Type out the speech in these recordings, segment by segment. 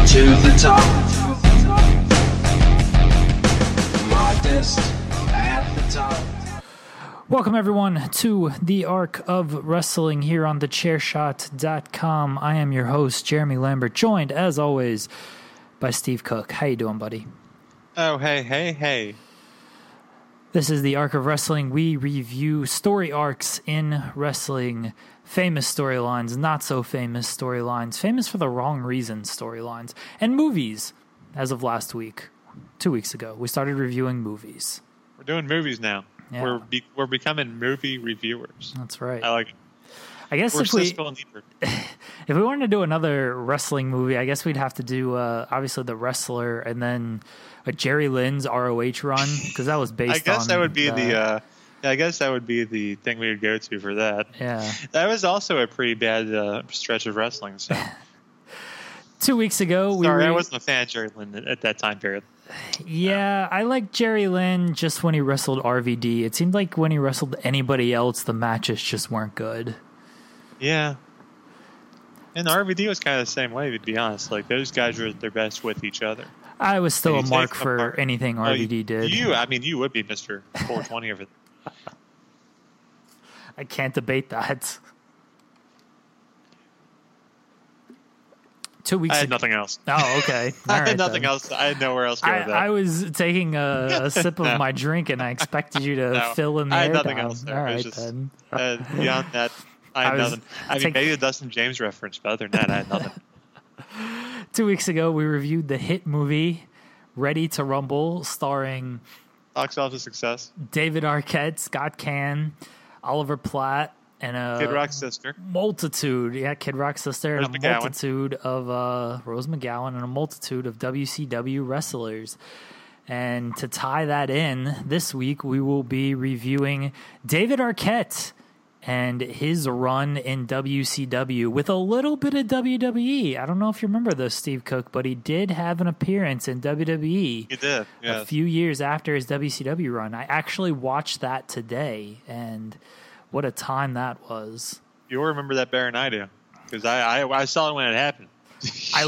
to the top. Modest at the top. Welcome, everyone, to the Arc of Wrestling here on thechairshot.com. I am your host, Jeremy Lambert, joined, as always, by Steve Cook. How you doing, buddy? Oh, hey. This is the Arc of Wrestling. We review story arcs in wrestling, famous storylines, not so famous storylines, famous for the wrong reasons storylines, and movies. As of last week, 2 weeks ago, we started reviewing movies. We're doing movies now. Yeah. We're becoming movie reviewers. That's right. I like it. I guess We're if we wanted to do another wrestling movie, I guess we'd have to do obviously The Wrestler and then a Jerry Lynn's ROH run, because that was based on. I guess that would be I guess that would be the thing we would go to for that. Yeah, that was also a pretty bad stretch of wrestling. So 2 weeks ago, I wasn't a fan of Jerry Lynn at that time period. Yeah, I liked Jerry Lynn just when he wrestled RVD. It seemed like when he wrestled anybody else, the matches just weren't good. Yeah. And RVD was kind of the same way, to be honest. Like, those guys were at their best with each other. I was still a mark for anything RVD did. You would be Mr. 420 over there. I can't debate that. 2 weeks I had ago. nothing else. Oh, okay. I had nothing else. I had nowhere else to go with that. I was taking a sip of my drink, and I expected you to fill in the I air had nothing down. else there. All right, just, then. Beyond that, I had nothing. I mean, maybe the Dustin James reference, but other than that, I had nothing. 2 weeks ago, we reviewed the hit movie Ready to Rumble, starring Box office success. David Arquette, Scott Caan, Oliver Platt, and a Kid Rock's sister. Multitude. Yeah, Kid Rock's sister, Rose and a McGowan. multitude of Rose McGowan, and a multitude of WCW wrestlers. And to tie that in, this week we will be reviewing David Arquette and his run in WCW with a little bit of WWE. I don't know if you remember this, Steve Cook, but he did have an appearance in WWE. He did, yes. A few years after his WCW run. I actually watched that today, and what a time that was. You'll remember that better than I do, because I saw it when it happened. I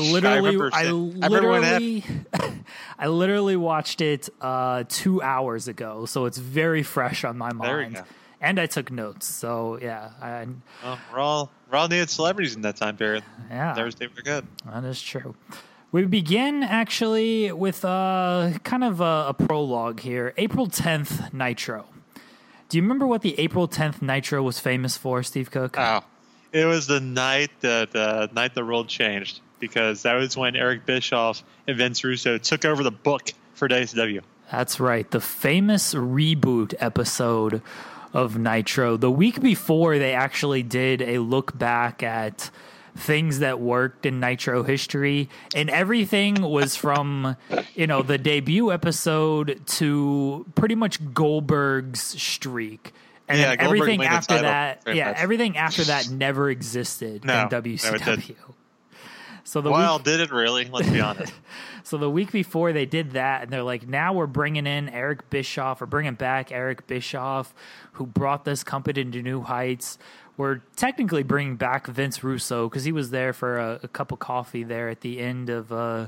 literally watched it 2 hours ago, so it's very fresh on my mind. There we go. And I took notes, so yeah. We're all needed celebrities in that time period. Yeah, Thursday were good. That is true. We begin actually with kind of a prologue here. April 10th Nitro. Do you remember what the April 10th Nitro was famous for, Steve Cook? Oh, it was the night that the world changed, because that was when Eric Bischoff and Vince Russo took over the book for WCW. That's right. The famous reboot episode of Nitro. The week before, they actually did a look back at things that worked in Nitro history, and everything was from, the debut episode to pretty much Goldberg's streak. And then everything after that, everything after that never existed in WCW. Did it really? Let's be honest. So the week before they did that, and they're like, now we're bringing in Eric Bischoff, or bringing back Eric Bischoff, who brought this company to new heights. We're technically bringing back Vince Russo, because he was there for a cup of coffee there at the end of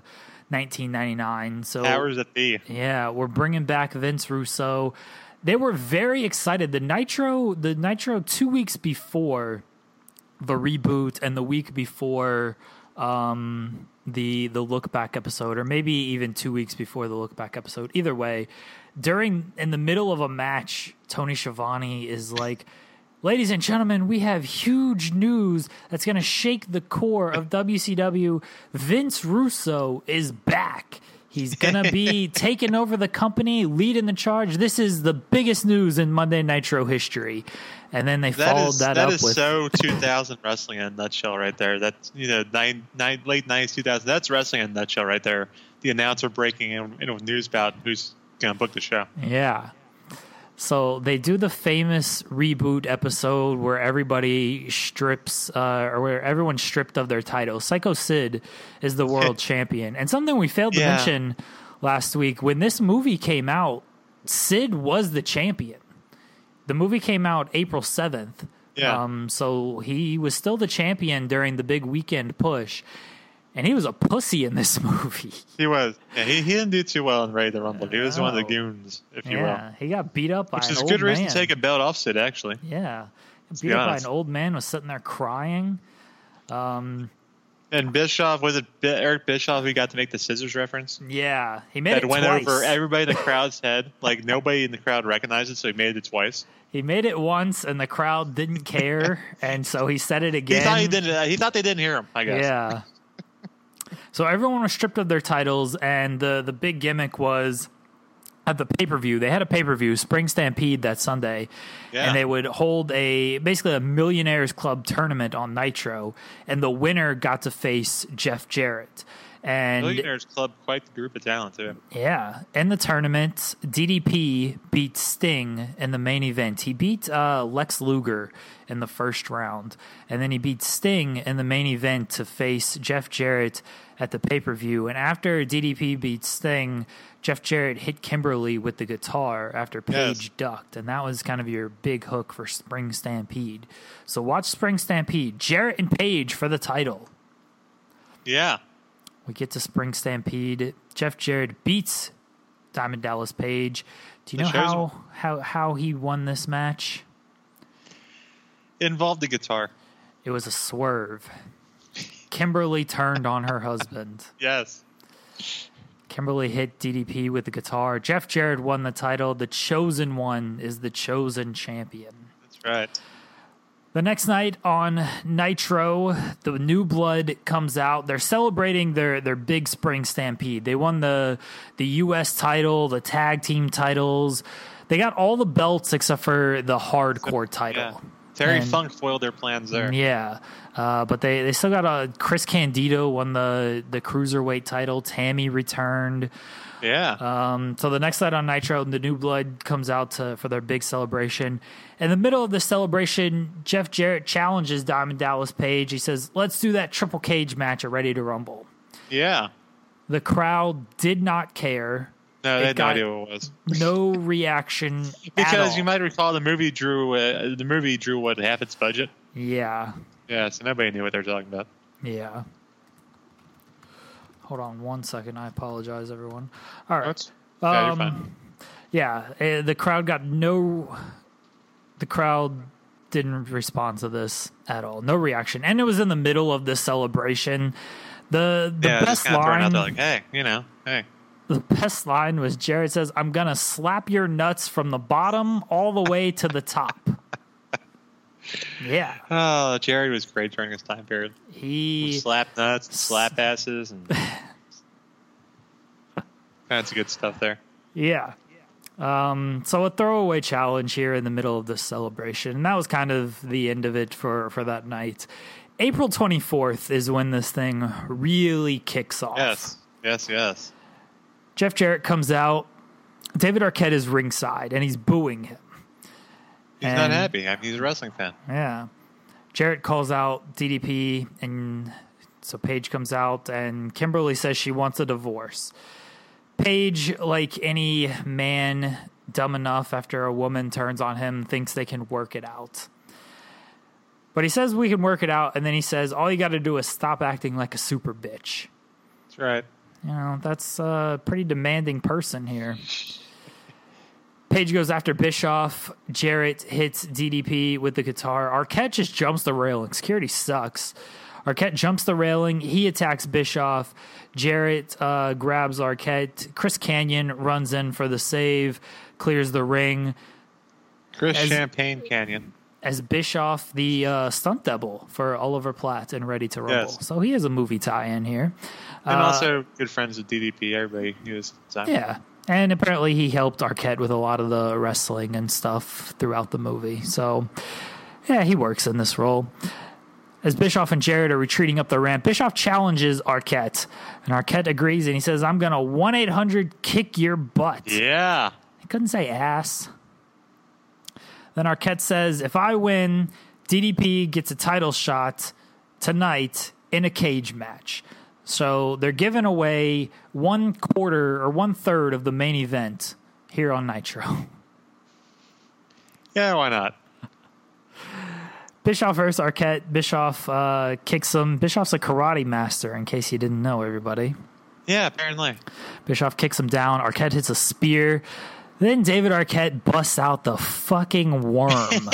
1999. So powers that be. Yeah, we're bringing back Vince Russo. They were very excited. The Nitro 2 weeks before the reboot, and the week before the look back episode, or maybe even 2 weeks before the look back episode. Either way, in the middle of a match, Tony Schiavone is like, ladies and gentlemen, we have huge news that's going to shake the core of WCW. Vince Russo is back. He's going to be taking over the company, leading the charge. This is the biggest news in Monday Nitro history. And then they followed that up with... That is so 2000 wrestling in a nutshell right there. That's, late 90s, 2000. That's wrestling in a nutshell right there. The announcer breaking in with news about who's going to book the show. Yeah. So they do the famous reboot episode where everybody strips, or where everyone's stripped of their titles. Psycho Sid is the world champion. And something we failed to mention last week, when this movie came out, Sid was the champion. The movie came out April 7th. Yeah. So he was still the champion during the big weekend push. and he was a pussy in this movie. He was. Yeah, he didn't do too well in Ready to Rumble. He was one of the goons, if you will. Yeah, he got beat up by Which an is a old good reason man. to take a belt off Sid, actually. Yeah, be beat up by honest. an old man, was sitting there crying. And Bischoff, was it Eric Bischoff who got to make the scissors reference? Yeah, he made That it went twice. over everybody in the crowd's head. Like, nobody in the crowd recognized it, so he made it twice. He made it once, and the crowd didn't care, and so he said it He again. He thought they didn't hear him, I guess. Yeah. So everyone was stripped of their titles, and the big gimmick was at the pay-per-view. They had a pay-per-view, Spring Stampede, that Sunday, Yeah. and they would hold basically a Millionaires Club tournament on Nitro, and the winner got to face Jeff Jarrett. And Millionaires Club, quite the group of talent, too. yeah, in the tournament, DDP beat Sting in the main event. He beat Lex Luger in the first round, and then he beat Sting in the main event to face Jeff Jarrett at the pay-per-view. And after DDP beat Sting, Jeff Jarrett hit Kimberly with the guitar after Paige ducked, and that was kind of your big hook for Spring Stampede. So watch Spring Stampede. Jarrett and Paige for the title. Yeah. We get to Spring Stampede. Jeff Jarrett beats Diamond Dallas Page. Do you The know show's- how he won this match? It involved the guitar. It was a swerve. Kimberly turned on her husband. Yes. Kimberly hit DDP with the guitar. Jeff Jarrett won the title. The chosen one is the chosen champion. That's right. The next night on Nitro, the New Blood comes out. They're celebrating their big Spring Stampede. They won the U.S. title, the tag team titles. They got all the belts except for the hardcore title. Yeah. Terry And- Funk foiled their plans there. Yeah, but they still got Chris Candido won the Cruiserweight title. Tammy returned. Yeah. So the next night on Nitro, the New Blood comes out for their big celebration. In the middle of the celebration, Jeff Jarrett challenges Diamond Dallas Page. He says, "Let's do that triple cage match at Ready to Rumble." Yeah. The crowd did not care. No, It they had no got idea what it was. No reaction at Because all. you might recall the movie drew what, half its budget? Yeah, Yeah, so nobody knew what they were talking about. yeah. Hold on 1 second. I apologize, everyone. All right. Yeah, you're fine. Yeah, the crowd got no. The crowd didn't respond to this at all. No reaction, and it was in the middle of the celebration. The Just best kind of throwing out line, there like, hey. the best line was Jarrett says, "I'm gonna slap your nuts from the bottom all the way to the top." Yeah, Oh, Jared was great during his time period. he Slap nuts, and slap asses, and that's good stuff there. Yeah. So a throwaway challenge here in the middle of the celebration. And that was kind of the end of it for that night. April 24th is when this thing really kicks off. Yes. Jeff Jarrett comes out. David Arquette is ringside, and he's booing him. He's not happy. I mean, he's a wrestling fan. Yeah. Jarrett calls out DDP, and so Paige comes out, and Kimberly says she wants a divorce. Paige, like any man dumb enough after a woman turns on him, thinks they can work it out. But he says we can work it out, and then he says all you got to do is stop acting like a super bitch. That's right. You know, that's a pretty demanding person here. Paige goes after Bischoff. Jarrett hits DDP with the guitar. Arquette just jumps the railing. Security sucks. Arquette jumps the railing. He attacks Bischoff. Jarrett grabs Arquette. Chris Canyon runs in for the save, clears the ring. Chris As- Champagne Canyon. As Bischoff, the stunt double for Oliver Platt and Ready to Rumble. Yes. So he has a movie tie-in here. And also good friends with DDP. Everybody knew his time. Yeah. And apparently he helped Arquette with a lot of the wrestling and stuff throughout the movie. So, yeah, he works in this role. As Bischoff and Jarrett are retreating up the ramp, Bischoff challenges Arquette. And Arquette agrees, and he says, I'm going to 1-800-kick your butt. Yeah. He couldn't say ass. Then Arquette says, if I win, DDP gets a title shot tonight in a cage match. So they're giving away 1/4 or 1/3 of the main event here on Nitro. Yeah, why not? Bischoff versus Arquette. Bischoff kicks him. Bischoff's a karate master, in case you didn't know, everybody. Yeah, apparently. Bischoff kicks him down. Arquette hits a spear. Then David Arquette busts out the fucking worm.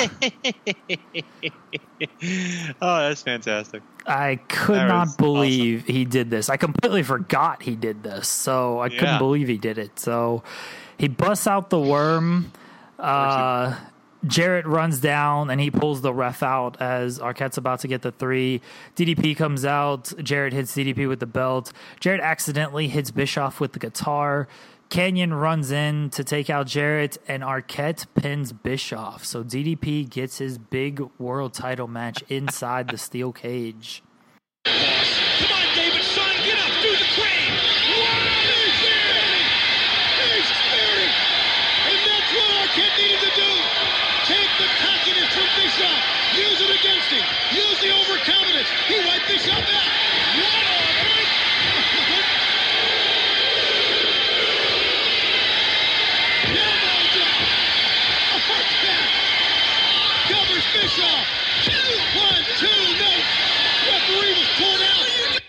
Oh, that's fantastic. I could not believe he did this. I completely forgot he did this, so I couldn't believe he did it. So he busts out the worm. Jarrett runs down, and he pulls the ref out as Arquette's about to get the 3. DDP comes out. Jarrett hits DDP with the belt. Jarrett accidentally hits Bischoff with the guitar. Canyon runs in to take out Jarrett, and Arquette pins Bischoff. So DDP gets his big world title match inside the steel cage. Come on, David, son, get up, do the crane. Wow, he's spinning. He's spinning. And that's what Arquette needed to do. Take the cockiness from Bischoff. Use it against him. Use the overconfidence. He wiped Bischoff out. What on earth? Covers Bischoff. 1, 2, no. Referee was pulled out.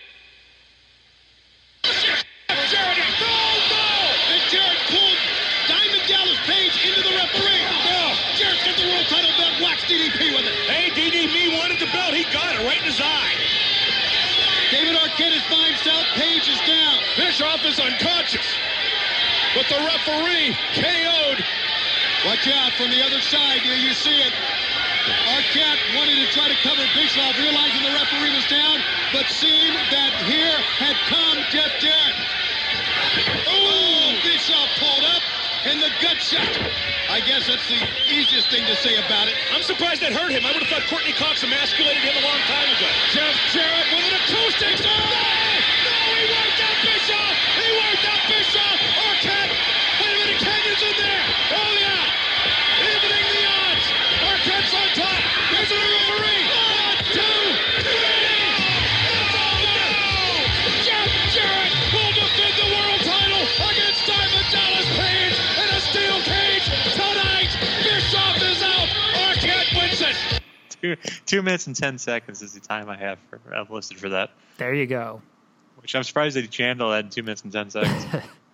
Jarrett, no. And Jarrett pulled Diamond Dallas Page into the referee. No. Jarrett's got the world title belt. Blocks DDP with it. Hey, DDP wanted the belt. He got it right in his eye. David Arquette is by himself. Page is down. Bischoff is unconscious. But the referee KO'd. Watch out from the other side here. You see it. Arquette wanted to try to cover Bischoff, realizing the referee was down, but seeing that here had come Jeff Jarrett. Oh, Bischoff pulled up, and the gut shot. I guess that's the easiest thing to say about it. I'm surprised that hurt him. I would have thought Courtney Cox emasculated him a long time ago. Jeff Jarrett with an acoustic. Oh, no, he worked out Bischoff. He worked out Bischoff. Arquette. Wait a minute, Canyon's in there. Oh, yeah. Evening the odds. Arquette's on top. There's a referee. 1, 2, 3. It's over. Jeff Jarrett will defend the world title against Diamond Dallas Page in a steel cage tonight. Bischoff is out. Arquette wins it. 2 minutes and 10 seconds is the time I've listed for that. There you go. Which I'm surprised that he handled that in 2 minutes and 10 seconds.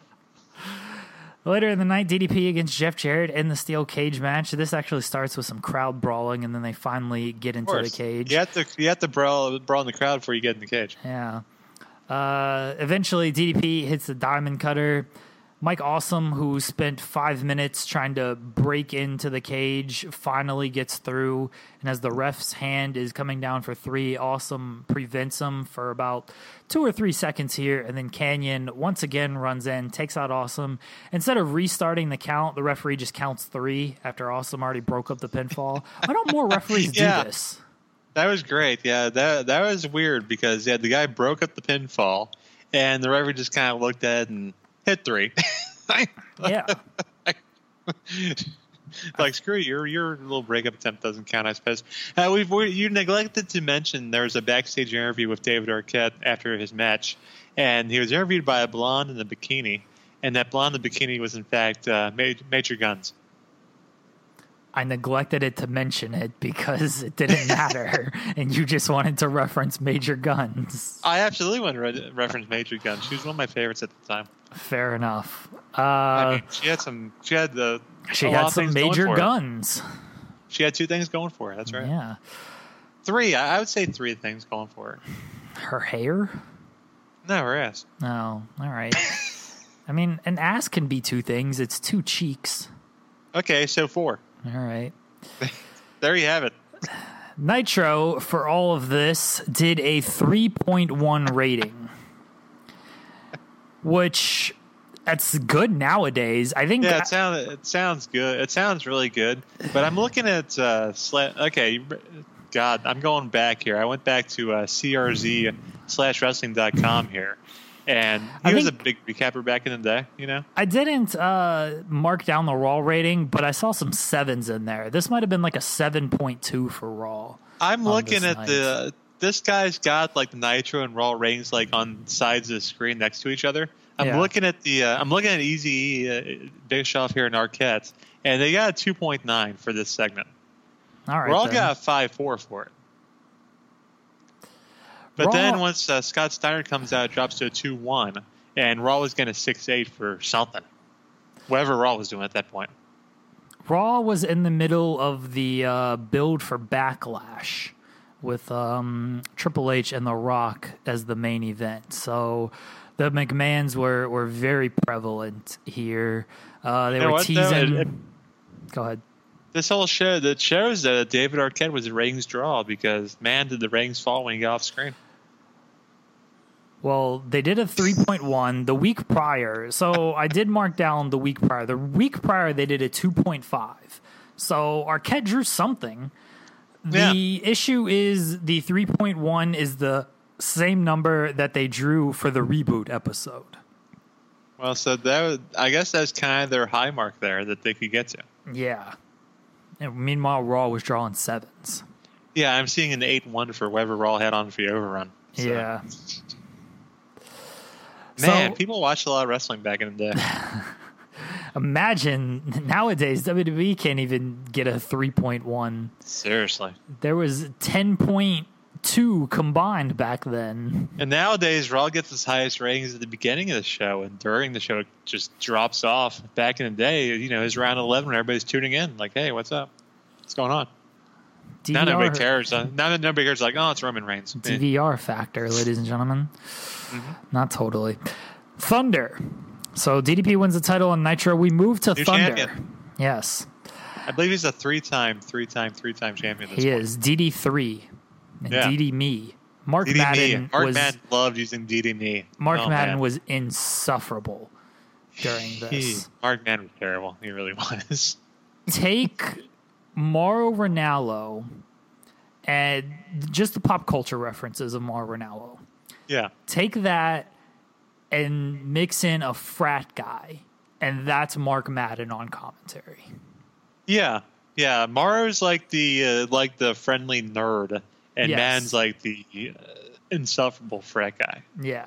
Later in the night, DDP against Jeff Jarrett in the steel cage match. This actually starts with some crowd brawling, and then they finally get into the cage. You have to brawl in the crowd before you get in the cage. Yeah. Eventually, DDP hits the diamond cutter. Mike Awesome, who spent 5 minutes trying to break into the cage, finally gets through. And as the ref's hand is coming down for 3, Awesome prevents him for about 2 or 3 seconds here. And then Canyon once again runs in, takes out Awesome. Instead of restarting the count, the referee just counts 3 after Awesome already broke up the pinfall. Why don't more referees do this? That was great. Yeah, that was weird because the guy broke up the pinfall, and the referee just kind of looked at it and hit 3. Yeah. Like, screw you. Your little breakup attempt doesn't count, I suppose. You neglected to mention there was a backstage interview with David Arquette after his match, and he was interviewed by a blonde in a bikini, and that blonde in the bikini was, in fact, Major Guns. I neglected it to mention it because it didn't matter, and you just wanted to reference Major Guns. I absolutely wanted to reference Major Guns. She was one of my favorites at the time. Fair enough. I mean, she had some major guns. She had 2 things going for her. That's right. Yeah. 3. I would say 3 things going for her. Her hair? No, her ass. No. All right. I mean, an ass can be 2 things. It's 2 cheeks. Okay, so 4. All right. There you have it. Nitro, for all of this, did a 3.1 rating, which that's good nowadays. I think. Yeah, it sounds good. It sounds really good. But I'm looking at okay. God, I'm going back here. I went back to CRZ/wrestling.com here. And he was a big recapper back in the day, you know? I didn't mark down the Raw rating, but I saw some 7s in there. This might have been like a 7.2 for Raw. I'm looking at this guy's got like the Nitro and Raw ratings like on sides of the screen next to each other. I'm looking at Easy Bischoff here in Arquette, and they got a 2.9 for this segment. All right. Raw then. got 5-4 for it. But Raw- then once Scott Steiner comes out, it drops to a 2-1, and Raw was getting a 6-8 for something. Whatever Raw was doing at that point. Raw was in the middle of the build for Backlash with Triple H and The Rock as the main event. So the McMahons were very prevalent here. They were what, teasing. though? Go ahead. This whole show that shows that David Arquette was a ratings draw because, man, did the ratings fall when he got off screen. Well, they did a 3.1 the week prior. So I did mark down the week prior. The week prior, they did a 2.5. So Arquette drew something. The issue is the 3.1 is the same number that they drew for the reboot episode. Well, so I guess that's kind of their high mark there that they could get to. Yeah. And meanwhile, Raw was drawing 7s. Yeah, I'm seeing an 8-1 for whatever Raw had on for the overrun. So. Yeah. Man, So- people watched a lot of wrestling back in the day. Imagine nowadays WWE can't even get a 3.1. Seriously. There was 10.2 combined back then. And nowadays, Raw gets its highest ratings at the beginning of the show, and during the show, it just drops off. Back in the day, it's around 11 when everybody's tuning in. Like, hey, what's up? What's going on? Now nobody cares. Now that nobody cares, like, oh, it's Roman Reigns. DVR factor, ladies and gentlemen. Not totally. Thunder. So DDP wins the title on Nitro. We move to New Thunder. champion. Yes, I believe he's a three-time champion. he is. DD3 and Yeah. DD Me. Mark DD Madden Me. Mark was Madden loved using DD Me. Mark Oh, Madden man. was insufferable during this. Mark Madden was terrible. He really was. Take Mauro Ranallo and just the pop culture references of Mauro Ranallo. Yeah. Take that and mix in a frat guy, and that's Mark Madden on commentary. Yeah. Yeah. Mauro's like the friendly nerd, and Yes. Madden's like the insufferable frat guy. Yeah.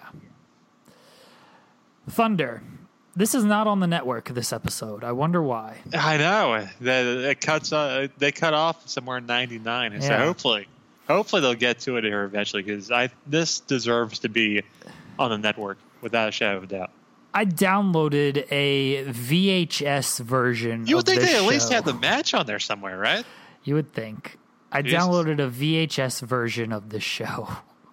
Thunder. This is not on the network this episode. I wonder why. I know. They cut off somewhere in 99, and so Yeah. hopefully they'll get to it here eventually because this deserves to be on the network without a shadow of a doubt. I downloaded a VHS version You of would think this they at least show. had the match on there somewhere, right? You would think. I Jesus. downloaded a VHS version of the show.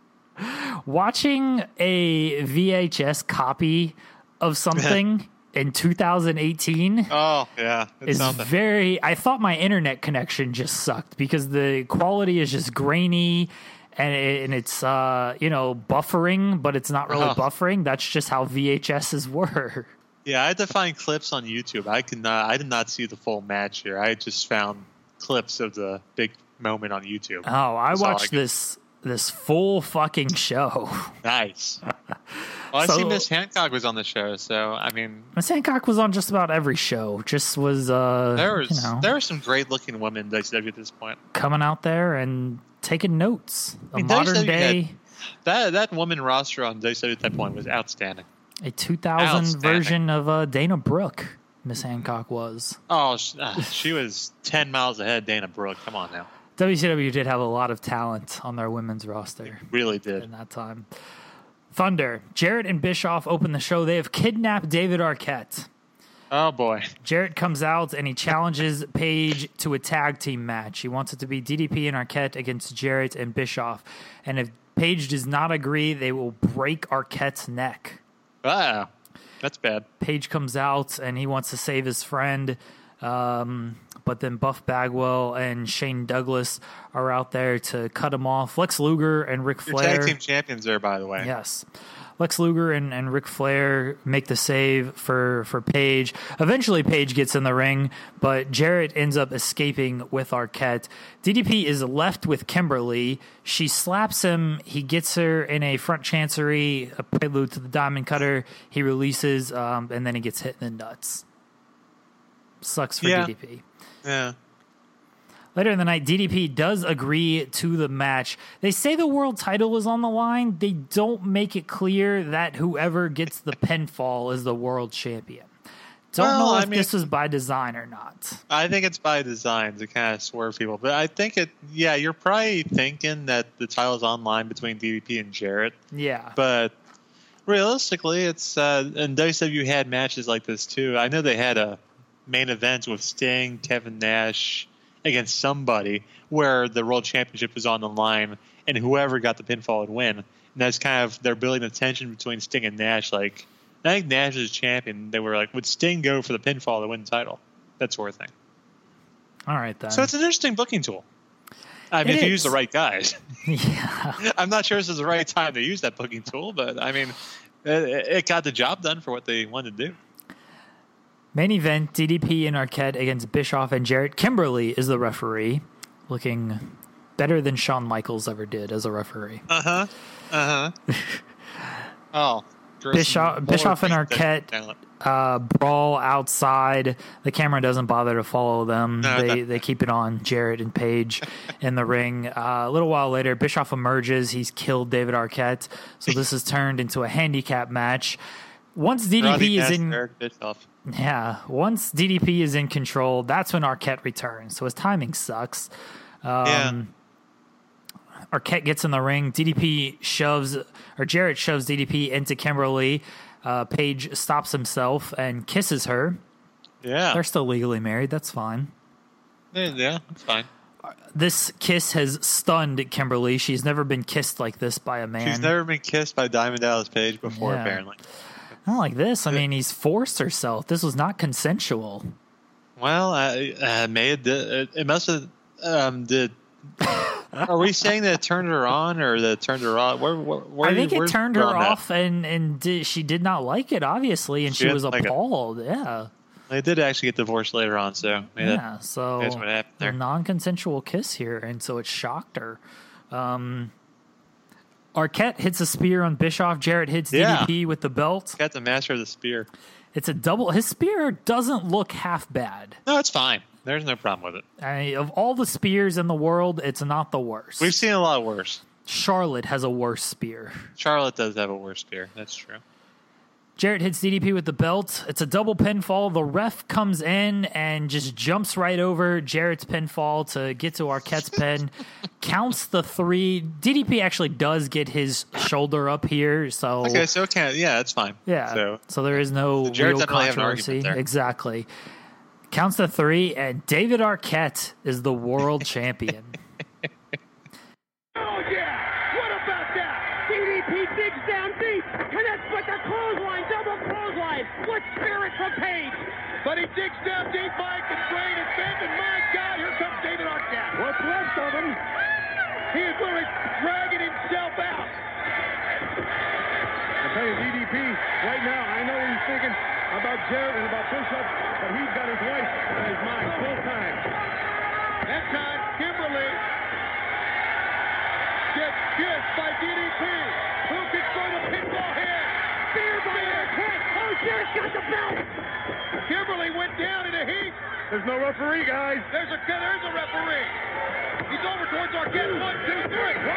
Watching a VHS copy of something in 2018 Oh yeah, it's is something. very. I thought my internet connection just sucked because the quality is just grainy and it's buffering, but it's not really Oh. buffering. That's just how VHSs were. Yeah, I had to find clips on YouTube. I did not see the full match here. I just found clips of the big moment on YouTube. Oh, I That's all watched I could- this full fucking show. Nice. Well, I So- see Miss Hancock was on the show, so I mean, Miss Hancock was on just about every show. Just was there were some great looking women in WCW at this point. coming out there and taking notes. A mean, modern WCW day, That woman roster on WCW at that point was outstanding. a 2000 Outstanding. version of Dana Brooke. Miss Hancock was. Oh, she was 10 miles ahead of Dana Brooke. Come on now. WCW did have a lot of talent on their women's roster Really did. in that time. Thunder. Jarrett and Bischoff open the show. They have kidnapped David Arquette. Oh, boy. Jarrett comes out and he challenges Paige to a tag team match. He wants it to be DDP and Arquette against Jarrett and Bischoff. And if Paige does not agree, they will break Arquette's neck. Wow. That's bad. Paige comes out and he wants to save his friend. But then Buff Bagwell and Shane Douglas are out there to cut him off. Lex Luger and Ric Your Flair. tag team champions there, by the way. Yes. Lex Luger and Ric Flair make the save for Paige. Eventually, Paige gets in the ring, but Jarrett ends up escaping with Arquette. DDP is left with Kimberly. She slaps him. He gets her in a front chancery, a prelude to the Diamond Cutter. He releases, and then he gets hit in the nuts. Sucks for Yeah. DDP. Yeah. Later in the night, DDP does agree to the match. They say the world title is on the line. They don't make it clear that whoever gets the pinfall is the world champion. Don't know if this is by design or not. I think it's by design to kind of swerve people. But I think you're probably thinking that the title's online between DDP and Jarrett. Yeah. But realistically, it's and WCW had matches like this too. I know they had a main event with Sting, Kevin Nash against somebody where the World Championship was on the line, and whoever got the pinfall would win. And that's kind of they're building the tension between Sting and Nash. Like, I think Nash is champion. They were like, would Sting go for the pinfall to win the title? That sort of thing. All right, then. So it's an interesting booking tool. I mean, if you use the right guys. Yeah. I'm not sure this is the right time to use that booking tool, but I mean, it got the job done for what they wanted to do. Main event, DDP and Arquette against Bischoff and Jarrett. Kimberly is the referee, looking better than Shawn Michaels ever did as a referee. Oh. Bischoff and Arquette brawl outside. The camera doesn't bother to follow them. They keep it on Jarrett and Paige in the ring. A little while later, Bischoff emerges. He's killed David Arquette. So this is turned into a handicap match. Once DDP is in control, that's when Arquette returns. So his timing sucks. Arquette gets in the ring. Jarrett shoves DDP into Kimberly. Paige stops himself and kisses her. Yeah. They're still legally married. That's fine. Yeah, that's fine. This kiss has stunned Kimberly. She's never been kissed like this by a man. She's never been kissed by Diamond Dallas Page before, apparently. Not like this. I mean, he's forced herself. This was not consensual. Well, it must have did. Are we saying that it turned her on or that it turned her off? I think it turned her off, and she did not like it, obviously, and she was appalled. Yeah. They did actually get divorced later on, so so that's what happened there. A non-consensual kiss here, and so it shocked her. Arquette hits a spear on Bischoff. Jarrett hits DDP with the belt. Got the master of the spear. It's a double. His spear doesn't look half bad. No, it's fine. There's no problem with it. Of all the spears in the world, it's not the worst. We've seen a lot worse. Charlotte has a worse spear. Charlotte does have a worse spear. That's true. Jarrett hits DDP with the belt. It's a double pinfall. The ref comes in and just jumps right over Jarrett's pinfall to get to Arquette's pin. Counts the 3. DDP actually does get his shoulder up here. So that's fine. Yeah. So there is no real controversy. Exactly. Counts to 3, and David Arquette is the world champion. Oh, yeah! What about that? DDP digs down deep, connects with the clothesline, double clothesline. What spirit from Page? But he digs down deep, Mike, and Brain is bent, and my God, here comes David Arquette. What's left of him? He is literally dragging himself out. I tell you, DDP, right now, I know he's thinking about Jarrett and about Bishop, but he's got his wife on his mind full time. That time, Kimberly gets kissed by DDP. Who can throw the pinball here? Spear by Arquette. Oh, Jarrett's got the belt. Kimberly went down in a heap. There's no referee, guys. There's a referee. He's over towards Arquette. 1, 2, 3.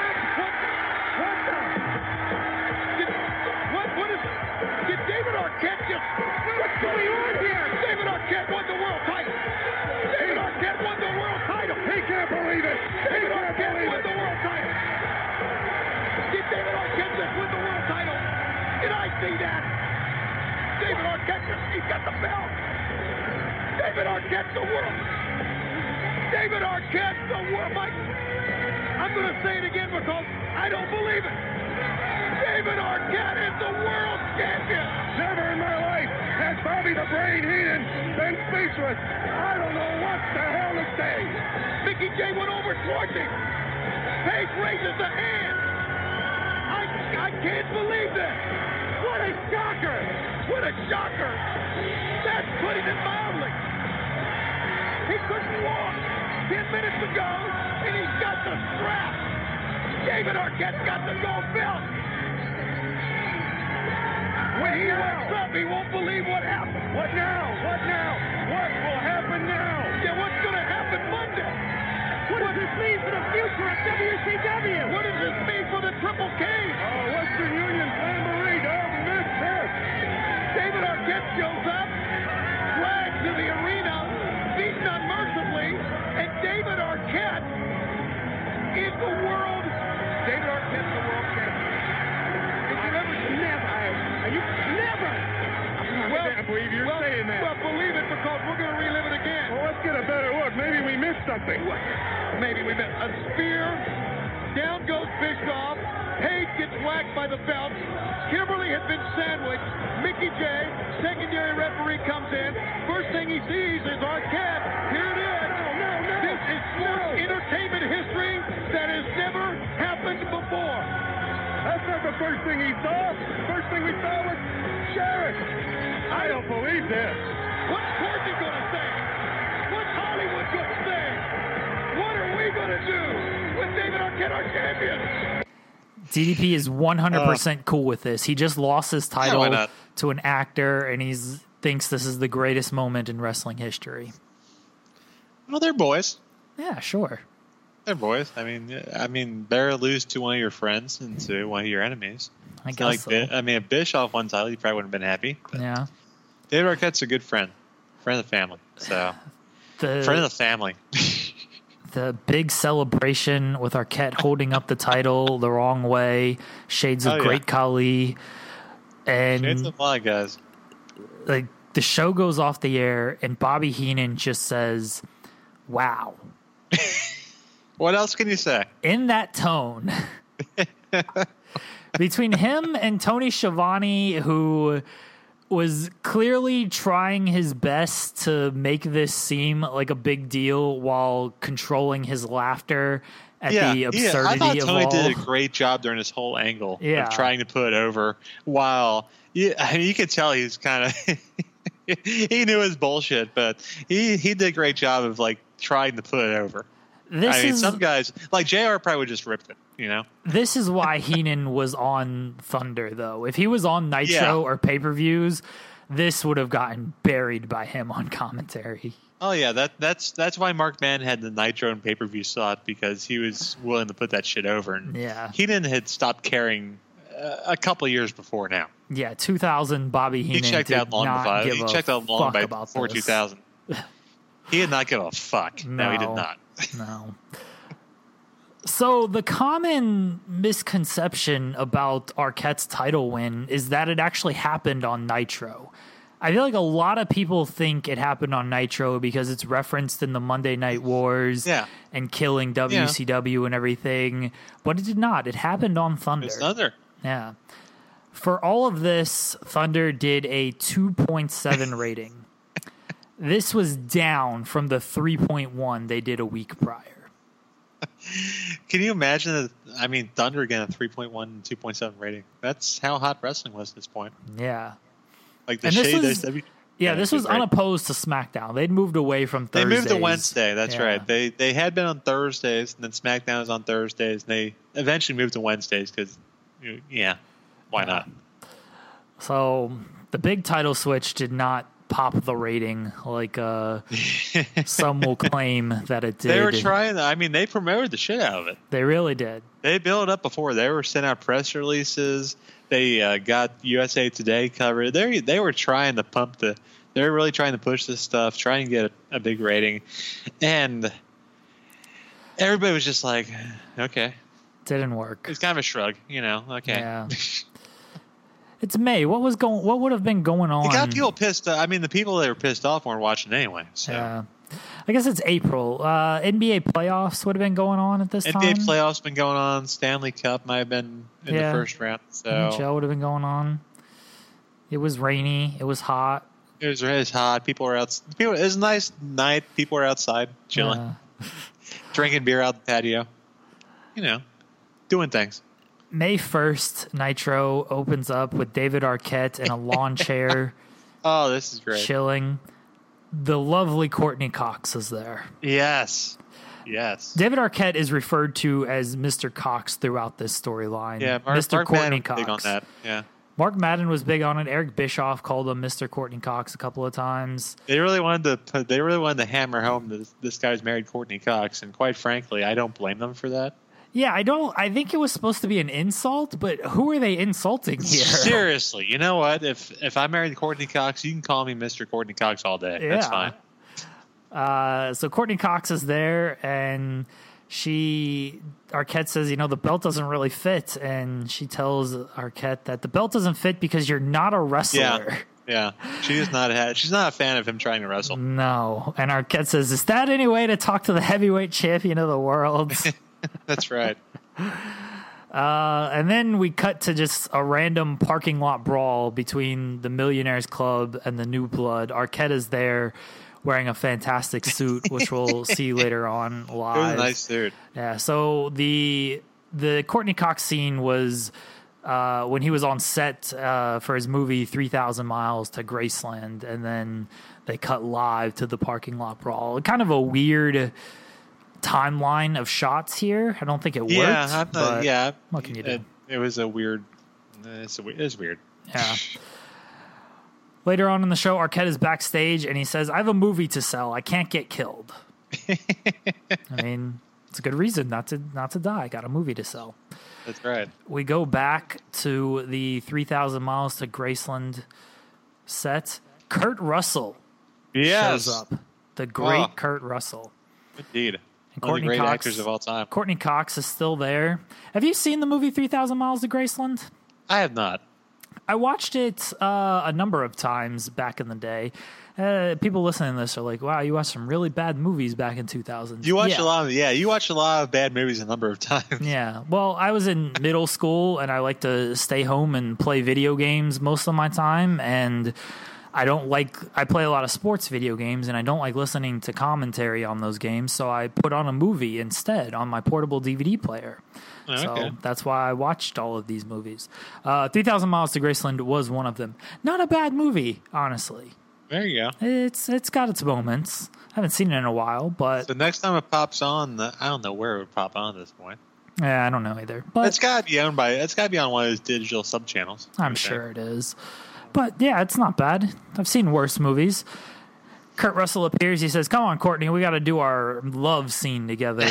What is it? Did David Arquette just... What's going on here? David Arquette won the world title. David Arquette won the world title. He can't believe it. David Arquette won the world title. Did David Arquette just win the world title? Did I see that? David Arquette he's got the belt. David Arquette's the world. David Arquette's the world. I'm going to say it again because I don't believe it. David Arquette is the world champion. Never in my life has Bobby the Brain Heenan been speechless. I don't know what the hell to say. Mickey J went over towards him. Paige raises a hand. I can't believe this. What a shocker. What a shocker. That's putting it mildly. He couldn't walk 10 minutes ago, and he's got the strap. David Arquette's got the gold belt. When he wakes up, he won't believe what happened. What now? What now? What will happen now? Yeah, what's going to happen Monday? What does this mean for the future of WCW? What does this mean for the Triple K? Oh, Western Union Jamboree, don't miss this. David Arquette shows up. I can't believe you're saying that. Well, believe it because we're going to relive it again. Well, let's get a better look. Maybe we missed something. Maybe we missed a spear. Down goes Bischoff. Page gets whacked by the belt. Kimberly had been sandwiched. Mickey J, secondary referee, comes in. First thing he sees is Arquette. Here it is. No. This is sports entertainment history that has never happened before. That's not the first thing he saw. First thing we saw was Sheriff. I don't believe this. What's Courtney going to say? What's Hollywood going to say? What are we going to do with David Arquette, our champion? DDP is 100% cool with this. He just lost his why title not? to an actor, and he thinks this is the greatest moment in wrestling history. Well, they're boys. Yeah, sure. They're boys. I mean, better lose to one of your friends than to one of your enemies. I It's guess not so. if Bischoff won title, you probably wouldn't have been happy. But Yeah. David Arquette's a good friend of the family. So, friend of the family. The big celebration with Arquette holding up the title the wrong way, shades of Oh, yeah. Great Khali, It's and a lot, guys. like the show goes off the air, and Bobby Heenan just says, "Wow." What else can you say? In that tone. Between him and Tony Schiavone, who was clearly trying his best to make this seem like a big deal while controlling his laughter at the absurdity I thought of Tony all. did a great job during this whole angle Yeah. of trying to put it over. While you could tell he's kind of he knew his bullshit, but he did a great job of like trying to put it over. Some guys like JR probably would just ripped it. You know, This is why Heenan was on Thunder, though. If he was on Nitro Yeah. or pay-per-views, this would have gotten buried by him on commentary. oh yeah, that's why Mark Mann had the Nitro and pay per view slot, because he was willing to put that shit over, and Yeah. Heenan had stopped caring a couple of years before now. Yeah, 2000 Bobby He Heenan checked did out long not before. give He a checked out long fuck by about before this. 2000. He did not give a fuck. No, he did No. not. No. So the common misconception about Arquette's title win is that it actually happened on Nitro. I feel like a lot of people think it happened on Nitro because it's referenced in the Monday Night Wars Yeah. and killing WCW and everything, but it did not. It happened on Thunder. It's Thunder. Yeah. For all of this, Thunder did a 2.7 rating. This was down from the 3.1 they did a week prior. Can you imagine that? I mean, Thunder again, a 3.1 and 2.7 rating. That's how hot wrestling was at this point. Yeah. Like the And this shade was- SW. Yeah, this it was great. unopposed to SmackDown. They'd moved away from They Thursdays. moved to Wednesday. That's Yeah. right. They had been on Thursdays, and then SmackDown was on Thursdays, and they eventually moved to Wednesdays because, why not? So the big title switch did not pop the rating like some will claim that it did. They were trying. I mean, they promoted the shit out of it. They really did. They built it up before. They were sending out press releases. They got USA Today covered. They were trying to pump the. They were really trying to push this stuff, trying to get a big rating, and everybody was just like, "Okay." Didn't work. It's kind of a shrug, Okay. Yeah. It's May. What would have been going on? It got people pissed. I mean, the people that were pissed off weren't watching anyway. So. Yeah. I guess it's April. NBA playoffs would have been going on at this time. NBA playoffs been going on. Stanley Cup might have been in the first round. So NHL would have been going on. It was rainy. It was hot. it was hot. People were out. It was a nice night. People were outside chilling, drinking beer out the patio. Doing things. May 1st, Nitro opens up with David Arquette in a lawn chair, Oh, this is great. chilling. The lovely Courtney Cox is there. Yes. David Arquette is referred to as Mr. Cox throughout this storyline. Yeah, Mr. Mark Courtney Madden was Cox. big on that. Yeah. Mark Madden was big on it. Eric Bischoff called him Mr. Courtney Cox a couple of times. They really wanted to hammer home that this guy's married Courtney Cox, and quite frankly, I don't blame them for that. Yeah, I think it was supposed to be an insult, but who are they insulting here? Seriously, you know what? If I married Courtney Cox, you can call me Mr. Courtney Cox all day. That's Yeah. fine. So Courtney Cox is there, and Arquette says, the belt doesn't really fit, and she tells Arquette that the belt doesn't fit because you're not a wrestler. Yeah. She's not a fan of him trying to wrestle. No. And Arquette says, is that any way to talk to the heavyweight champion of the world? That's right. And then we cut to just a random parking lot brawl between the Millionaires Club and the New Blood. Arquette is there wearing a fantastic suit, which we'll see later on live. It was a nice suit. Yeah, so the Courtney Cox scene was when he was on set for his movie 3,000 Miles to Graceland, and then they cut live to the parking lot brawl. Kind of a weird timeline of shots here. I don't think it worked. But what can you do? It was a weird. It's weird. Yeah. Later on in the show, Arquette is backstage, and he says, I have a movie to sell. I can't get killed. I mean, it's a good reason not to die. I got a movie to sell. That's right. We go back to the 3,000 Miles to Graceland set. Kurt Russell shows up. The great Kurt Russell. Indeed. And One of the great actors of all time. Courtney Cox is still there. Have you seen the movie 3,000 Miles to Graceland? I have not. I watched it a number of times back in the day. People listening to this are like, wow, you watched some really bad movies back in 2000. You watched a lot of bad movies a number of times. Yeah. Well, I was in middle school, and I like to stay home and play video games most of my time, and I play a lot of sports video games, and I don't like listening to commentary on those games, so I put on a movie instead on my portable DVD player. Okay. So that's why I watched all of these movies. 3,000 Miles to Graceland was one of them. Not a bad movie, honestly. There you go. It's got its moments. I haven't seen it in a while, but the next time it pops on, I don't know where it would pop on at this point. Yeah, I don't know either. But it's got to be on one of those digital sub channels. I'm sure it is. But yeah, it's not bad. I've seen worse movies. Kurt Russell appears. He says, come on, Courtney, we got to do our love scene together.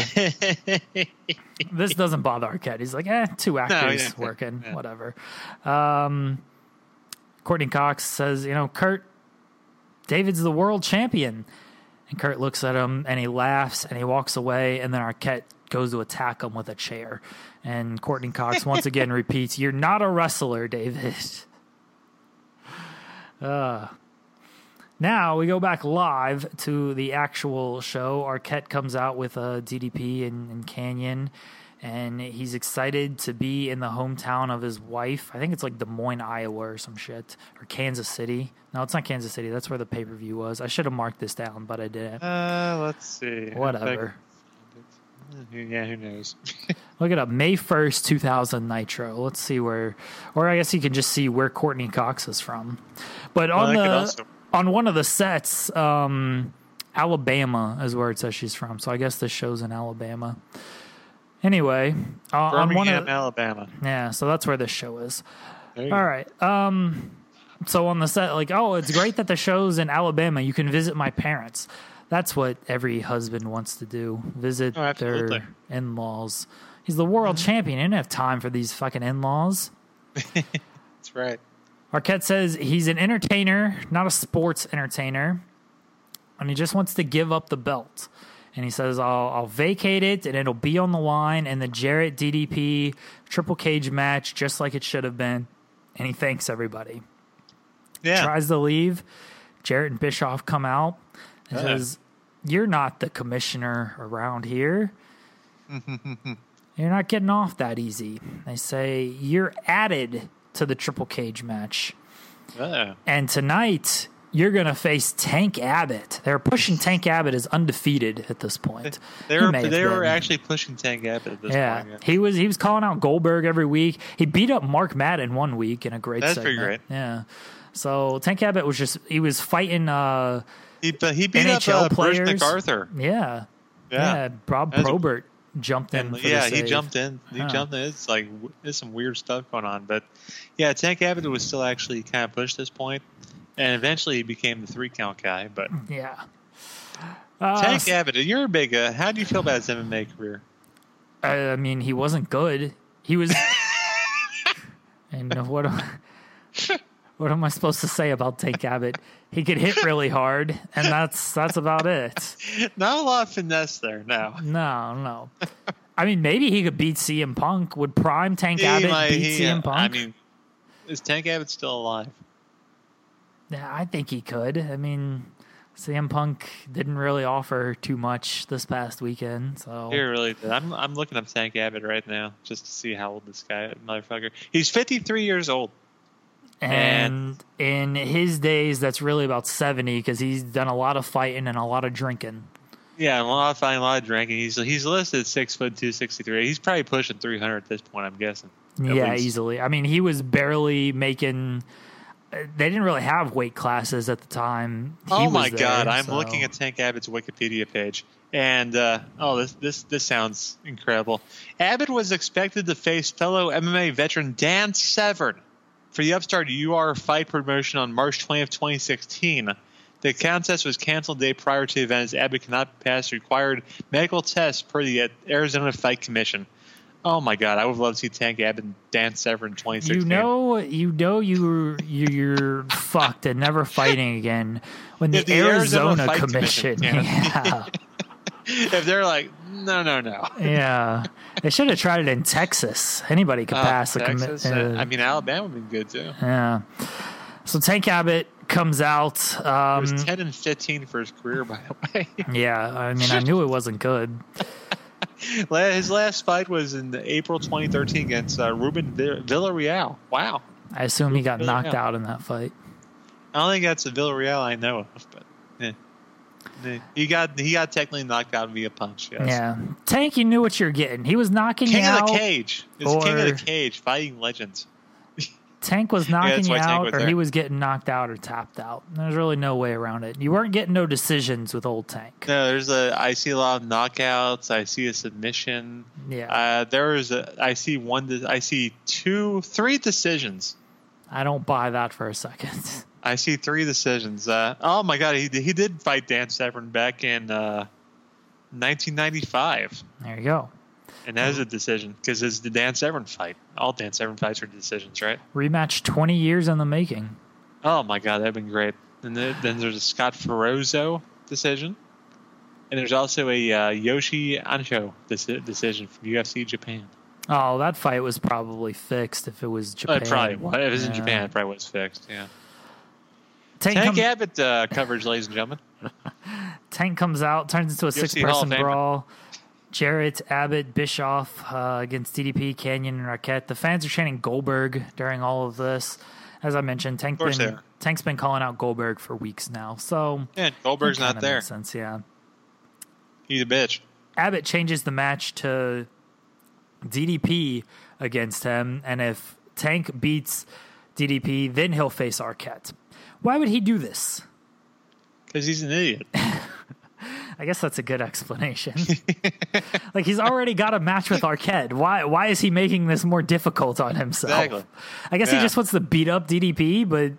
This doesn't bother Arquette. He's like, two actors working, whatever. Courtney Cox says, Kurt, David's the world champion. And Kurt looks at him, and he laughs, and he walks away, and then Arquette goes to attack him with a chair. And Courtney Cox once again repeats, you're not a wrestler, David. Now we go back live to the actual show. Arquette comes out with a DDP in Canyon, and he's excited to be in the hometown of his wife. I think it's like Des Moines, Iowa or some shit. Or Kansas City. No, it's not Kansas City. That's where the pay-per-view was. I should have marked this down, but I didn't. Let's see. Whatever. Yeah, who knows? Look it up. May 1st, 2000 Nitro. Let's see where... Or I guess you can just see where Courtney Cox is from. But on one of the sets, Alabama is where it says she's from. So I guess this show's in Alabama. Anyway, Birmingham, Alabama. Yeah, so that's where this show is. All right. So on the set, it's great that the show's in Alabama. You can visit my parents. That's what every husband wants to do. Visit their in-laws. He's the world champion. He didn't have time for these fucking in-laws. That's right. Arquette says he's an entertainer, not a sports entertainer, and he just wants to give up the belt. And he says, I'll vacate it, and it'll be on the line in the Jarrett DDP triple cage match, just like it should have been. And he thanks everybody. Yeah. Tries to leave. Jarrett and Bischoff come out and says, you're not the commissioner around here. You're not getting off that easy. They say, you're added to the triple cage match. And tonight, you're going to face Tank Abbott. They're pushing Tank Abbott as undefeated at this point. They were actually pushing Tank Abbott at this point. Yeah. He was calling out Goldberg every week. He beat up Mark Madden one week in a great segment. That's pretty great. Yeah. So Tank Abbott was fighting he beat NHL up players. Bruce McArthur. Yeah. Rob Probert jumped in. He jumped in. It's like there's some weird stuff going on, but yeah, Tank Abbott was still actually kind of pushed this point, and eventually he became the 3-count guy. But yeah, Tank Abbott, you're a big. How do you feel about his MMA career? I mean, he wasn't good. He was, and what What am I supposed to say about Tank Abbott? He could hit really hard, and that's about it. Not a lot of finesse there, no. No. I mean, maybe he could beat CM Punk. Would Prime Tank Abbott beat CM Punk? I mean, is Tank Abbott still alive? Yeah, I think he could. I mean, CM Punk didn't really offer too much this past weekend, so He really did. I'm looking up Tank Abbott right now just to see how old this guy, motherfucker. He's 53 years old. And in his days, that's really about 70 because he's done a lot of fighting and a lot of drinking. Yeah, a lot of fighting, a lot of drinking. He's listed at 6'2", 263. He's probably pushing 300 at this point, I'm guessing. Yeah, easily. I mean, he was barely making. They didn't really have weight classes at the time. Oh my God! I'm looking at Tank Abbott's Wikipedia page, and this sounds incredible. Abbott was expected to face fellow MMA veteran Dan Severn for the Upstart UR Fight promotion on March 20th, 2016. The contest was canceled the day prior to the event as Abbott could not pass required medical tests per the Arizona Fight Commission. Oh my God! I would love to see Tank Abbott and Dan Severn in 2016. You're fucked and never fighting again when the Arizona Commission. Yeah. If they're like, no. Yeah, they should have tried it in Texas. Anybody could pass the commission. I mean, Alabama would be good too. Yeah. So Tank Abbott comes out. He was 10-15 for his career, by the way. Yeah, I mean, I knew it wasn't good. His last fight was in April 2013 against Ruben Villarreal. Wow. I assume he got knocked out in that fight. I don't think that's a Villarreal I know of, but he got technically knocked out via punch. Yes. Yeah, Tank, you knew what you're getting. He was knocking you out. King of the Cage. It's King of the Cage, fighting legends. Tank was knocking you out, or he was getting knocked out or tapped out. There's really no way around it. You weren't getting no decisions with old Tank. No, I see a lot of knockouts. I see a submission. Yeah. I see 3 decisions. I don't buy that for a second. I see 3 decisions. Oh my God, he did fight Dan Severn back in 1995. There you go. And that is a decision because it's the Dan Severn fight. All Dan Severn fights are decisions, right? Rematch 20 years in the making. Oh, my God. That'd been great. And then there's a Scott Ferozzo decision. And there's also a Yoshi Ancho decision from UFC Japan. Oh, that fight was probably fixed if it was Japan. It probably was. If it was in Japan, it probably was fixed, yeah. Tank Abbott coverage, ladies and gentlemen. Tank comes out, turns into a 6-person brawl. Jarrett, Abbott, Bischoff against DDP, Canyon, and Arquette. The fans are chanting Goldberg during all of this. As I mentioned, Tank's been calling out Goldberg for weeks now. So yeah, Goldberg's not there. Makes sense, yeah. He's a bitch. Abbott changes the match to DDP against him, and if Tank beats DDP, then he'll face Arquette. Why would he do this? Because he's an idiot. I guess that's a good explanation. Like, he's already got a match with Arquette. Why is he making this more difficult on himself? Exactly. I guess he just wants to beat up DDP, but,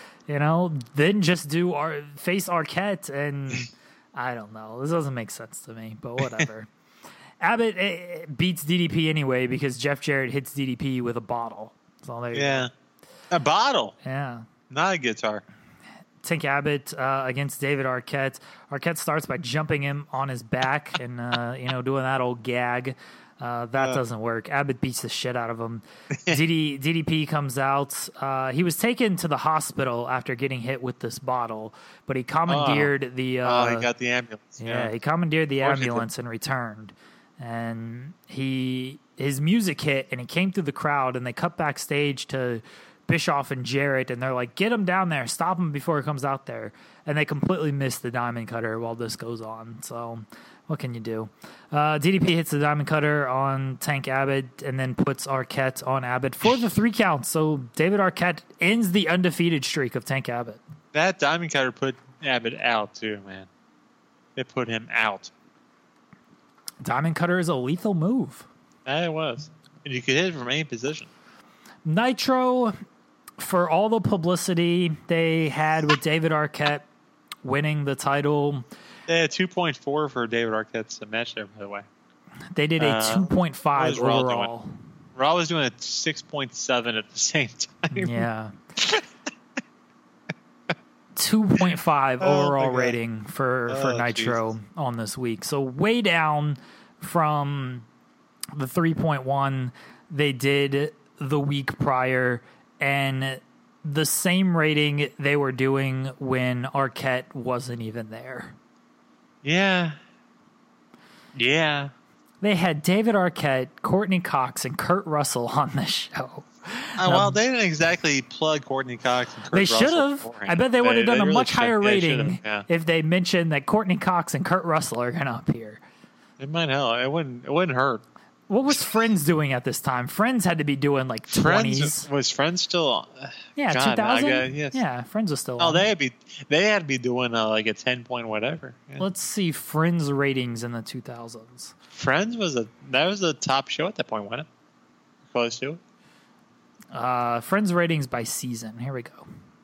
then just face Arquette, and I don't know. This doesn't make sense to me, but whatever. Abbott beats DDP anyway because Jeff Jarrett hits DDP with a bottle. So there you go. A bottle? Yeah. Not a guitar. Tank Abbott against David Arquette. Arquette starts by jumping him on his back and, doing that old gag. That doesn't work. Abbott beats the shit out of him. DDP comes out. He was taken to the hospital after getting hit with this bottle, but he commandeered the... he got the ambulance. Yeah, he commandeered the ambulance and returned. And his music hit, and he came through the crowd, and they cut backstage to Bischoff and Jarrett, and they're like, get him down there, stop him before he comes out there. And they completely miss the diamond cutter while this goes on. So what can you do? DDP hits the diamond cutter on Tank Abbott and then puts Arquette on Abbott for the 3 counts. So David Arquette ends the undefeated streak of Tank Abbott. That diamond cutter put Abbott out too, man. It put him out. Diamond cutter is a lethal move. It was. And you could hit it from any position. Nitro, for all the publicity they had with David Arquette winning the title. They had 2.4 for David Arquette's match there, by the way. They did a 2.5 overall. Raw was doing a 6.7 at the same time. Yeah. 2.5 Oh, overall my God. rating for Nitro on this week. So way down from the 3.1 they did the week prior, and the same rating they were doing when Arquette wasn't even there. Yeah. Yeah. They had David Arquette, Courtney Cox, and Kurt Russell on this show. Well, they didn't exactly plug Courtney Cox and Kurt They Russell should have. beforehand. I bet they would have done a really much should- higher they should rating have, yeah. if they mentioned that Courtney Cox and Kurt Russell are going to appear. It might help. It wouldn't hurt. What was Friends doing at this time? Friends had to be doing like 20s. Friends still? Yeah, God, 2000. yes. Yeah, Friends was still Oh, on. they had to be doing like a 10 point whatever. Yeah. Let's see Friends ratings in the 2000s. Friends was the top show at that point, wasn't it? Close to it. Friends ratings by season. Here we go.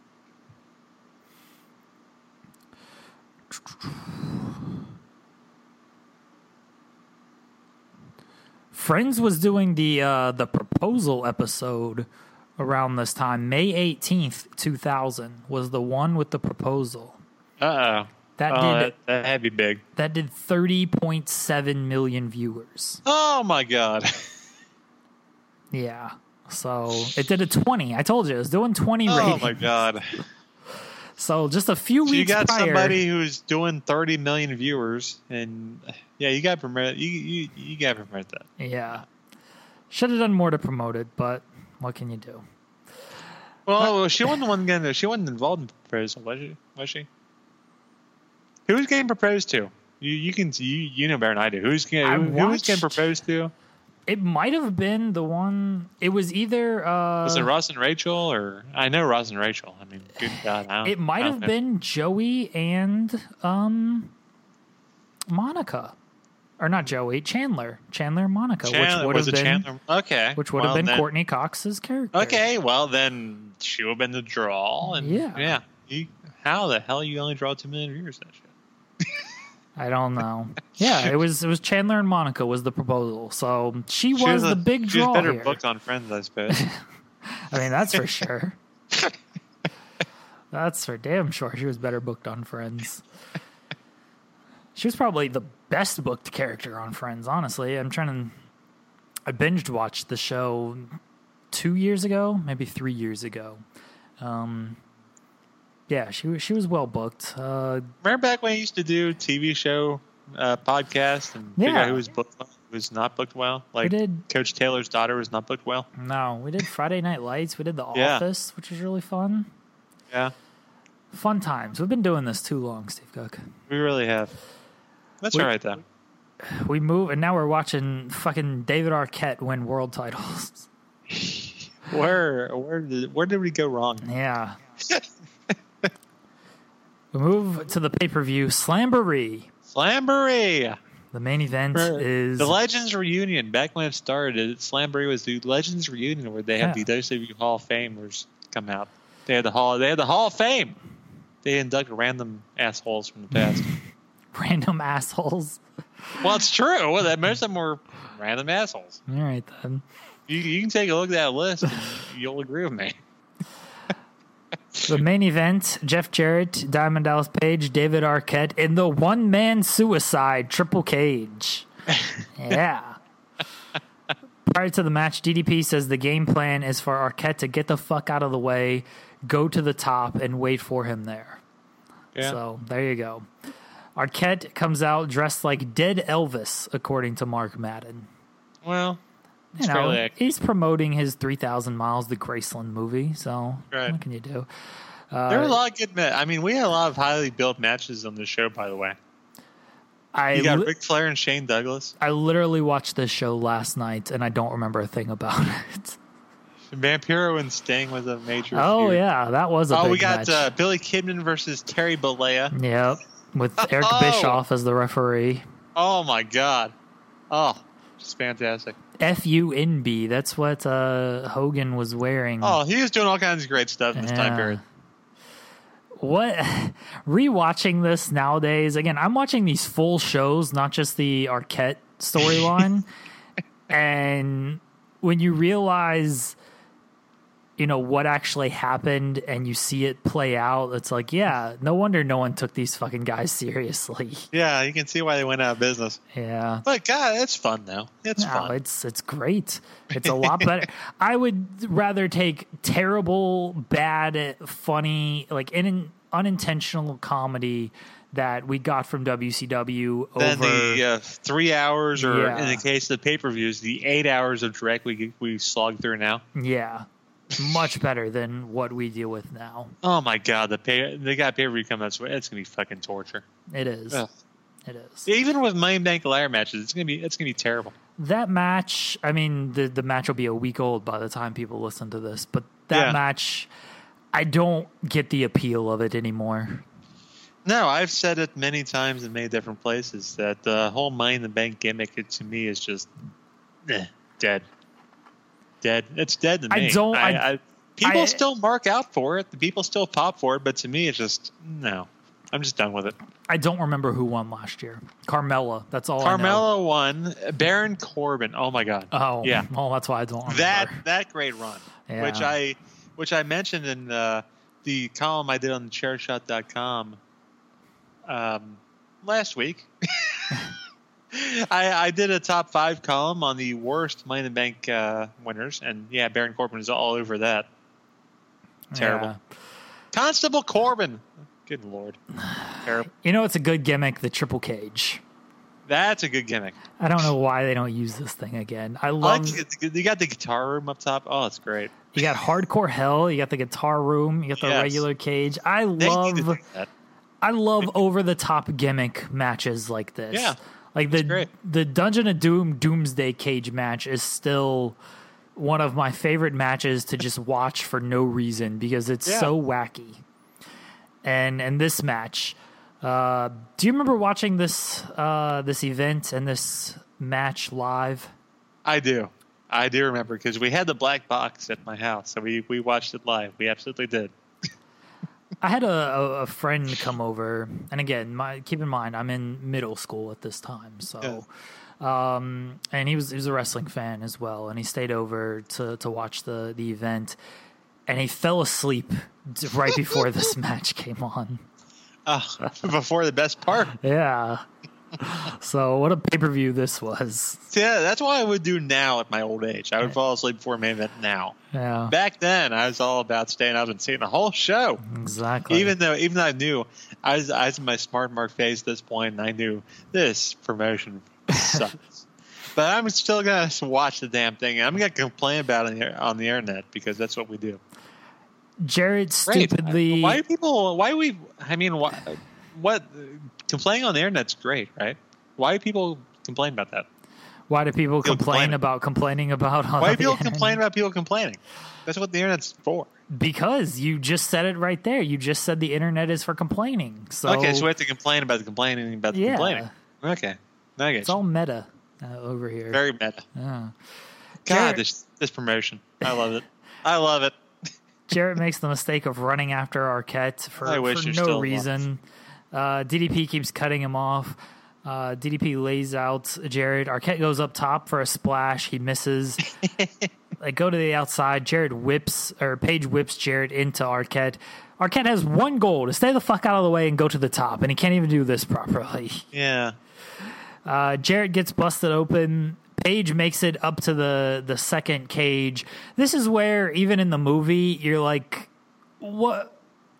Friends was doing the proposal episode around this time. May 18th, 2000 was the one with the proposal. That had to be big. That did 30.7 million viewers. Oh my God. Yeah. So it did a 20. I told you it was doing 20 ratings. Oh my God. So just a few So weeks you got prior, somebody who's doing 30 million viewers, and yeah, you got to promote. You got to promote that. yeah, should have done more to promote it, but what can you do? Well, she wasn't the one getting. She wasn't involved in the proposal, was she? Was she? Who was getting proposed to? You know better than I do. Who was getting proposed to? It might have been the one. It was either. Was it Ross and Rachel, or I know Ross and Rachel. I mean, good God, I don't, It might I don't have know. been Joey and Monica, or not Joey, Chandler and Monica, Chandler, which would was have it been Chandler? Okay, which would have well, been then- Courtney Cox's character. Okay, well then she would have been the draw, and Yeah. How the hell you only draw 2 million viewers that shit? I don't know. Yeah, it was Chandler and Monica was the proposal, so she was the big She was draw better here. booked on Friends, I suppose. I mean, that's for sure. That's for damn sure. She was better booked on Friends. She was probably the best booked character on Friends, honestly. I binged watched the show 2 years ago, maybe 3 years ago. Yeah, she was well booked. Remember back when I used to do TV show podcast and figure Yeah. out who was booked well, who was not booked well? Like did. Coach Taylor's daughter was not booked well. No, we did Friday Night Lights. We did The Yeah. Office, which was really fun. Yeah, Fun times. We've been doing this too long, Steve Cook. we really have. That's We- all right though. We move, and now we're watching fucking David Arquette win world titles. Where did we go wrong? Yeah. We move to the pay-per-view Slamboree. Slamboree. The main event is The Legends reunion. Back when it started, Slamboree was the Legends reunion where they have Yeah. the WCW Hall of Famers come out. They had the Hall of Fame. They induct random assholes from the past. random assholes. Well, it's true. Well, that most of them were random assholes. All right, then. You can take a look at that list, and you'll agree with me. The main event, Jeff Jarrett, Diamond Dallas Page, David Arquette in the one-man suicide triple cage. Yeah. Prior to the match, DDP says the game plan is for Arquette to get the fuck out of the way, go to the top, and wait for him there. Yeah. So, there you go. Arquette comes out dressed like Dead Elvis, according to Mark Madden. Well, You it's know, fairly accurate. he's promoting his 3,000 Miles, the Graceland movie, so Right. what can you do? There were a lot of good matches. I mean, we had a lot of highly built matches on the show, by the way. You got Ric Flair and Shane Douglas. I literally watched this show last night, and I don't remember a thing about it. Vampiro and Sting was a major Oh, feud. yeah, that was a big we got match. Billy Kidman versus Terry Bollea. Yep, with Eric Oh! Bischoff as the referee. Oh, my God. Oh, just fantastic. FUNB, that's what Hogan was wearing. Oh, he was doing all kinds of great stuff in this time Yeah. period. What rewatching this nowadays, again, I'm watching these full shows, not just the Arquette storyline. And when you realize what actually happened and you see it play out, it's like, yeah, no wonder no one took these fucking guys seriously. Yeah, you can see why they went out of business. Yeah. But God, it's fun though. It's fun. It's great. It's a lot better. I would rather take terrible, bad, funny, like unintentional comedy that we got from WCW Then over the 3 hours, or Yeah. in the case of the pay-per-views, the 8 hours of direct we slog through now. Yeah. Much better than what we deal with now. Oh my God, they got pay-per-view coming out. It's gonna be fucking torture. It is. Ugh. It is. Even with Money in the Bank ladder matches, it's gonna be terrible. That match, I mean, the match will be a week old by the time people listen to this, but that Yeah. match, I don't get the appeal of it anymore. No, I've said it many times in many different places that the whole Money in the Bank gimmick, to me, is just dead. Dead. It's dead to me. People still mark out for it. The people still pop for it, but to me, it's just no. I'm just done with it. I don't remember who won last year. Carmella. That's all I know. Carmella won. Baron Corbin. Oh my God. Oh, yeah. Well, that's why I don't remember. That great run, Yeah. which I mentioned in the column I did on thechairshot.com last week. I did a top 5 column on the worst Money in the Bank winners, and yeah, Baron Corbin is all over that. Terrible. Yeah. Constable Corbin. Good Lord. Terrible. It's a good gimmick, the triple cage. That's a good gimmick. I don't know why they don't use this thing again. I I love. you got the guitar room up top. Oh, it's great. You got hardcore hell. You got the guitar room. You got the Yes. regular cage. I They need to love. do that. I love over the top gimmick matches like this. Yeah, like great. the Dungeon of Doom Doomsday Cage match is still one of my favorite matches to just watch for no reason because it's so wacky. And this match, do you remember watching this event and this match live? I do remember because we had the black box at my house, so we watched it live. We absolutely did. I had a friend come over, and again, keep in mind I'm in middle school at this time, so and he was a wrestling fan as well, and he stayed over to watch the event, and he fell asleep right before this match came on. Before the best part. Yeah. So what a pay-per-view this was. Yeah, that's what I would do now at my old age. I would fall asleep before main event now. Yeah. Back then, I was all about staying up and seeing the whole show. Exactly. Even though I knew I was in my smart mark phase at this point, and I knew this promotion sucks. But I'm still gonna watch the damn thing. I'm gonna complain about it on the internet because that's what we do. Jared stupidly. What? Complaining on the internet's great, right? Why do people complain about that? Why do people complain about complaining about? Why do people complain about people complaining? That's what the internet's for. Because you just said it right there. You just said the internet is for complaining. So Okay, so we have to complain about the complaining about the complaining. Okay, I get it's all meta over here. very meta. Yeah. God, Jared- this promotion, I love it. I love it. Jarrett makes the mistake of running after Arquette for you're no still reason. DDP keeps cutting him off. DDP lays out Jarrett. Arquette goes up top for a splash. He misses. They go to the outside. Page whips Jarrett into Arquette. Arquette has one goal: to stay the fuck out of the way and go to the top, and he can't even do this properly. Yeah. Jarrett gets busted open. Page makes it up to the second cage. This is where, even in the movie, you're like, what?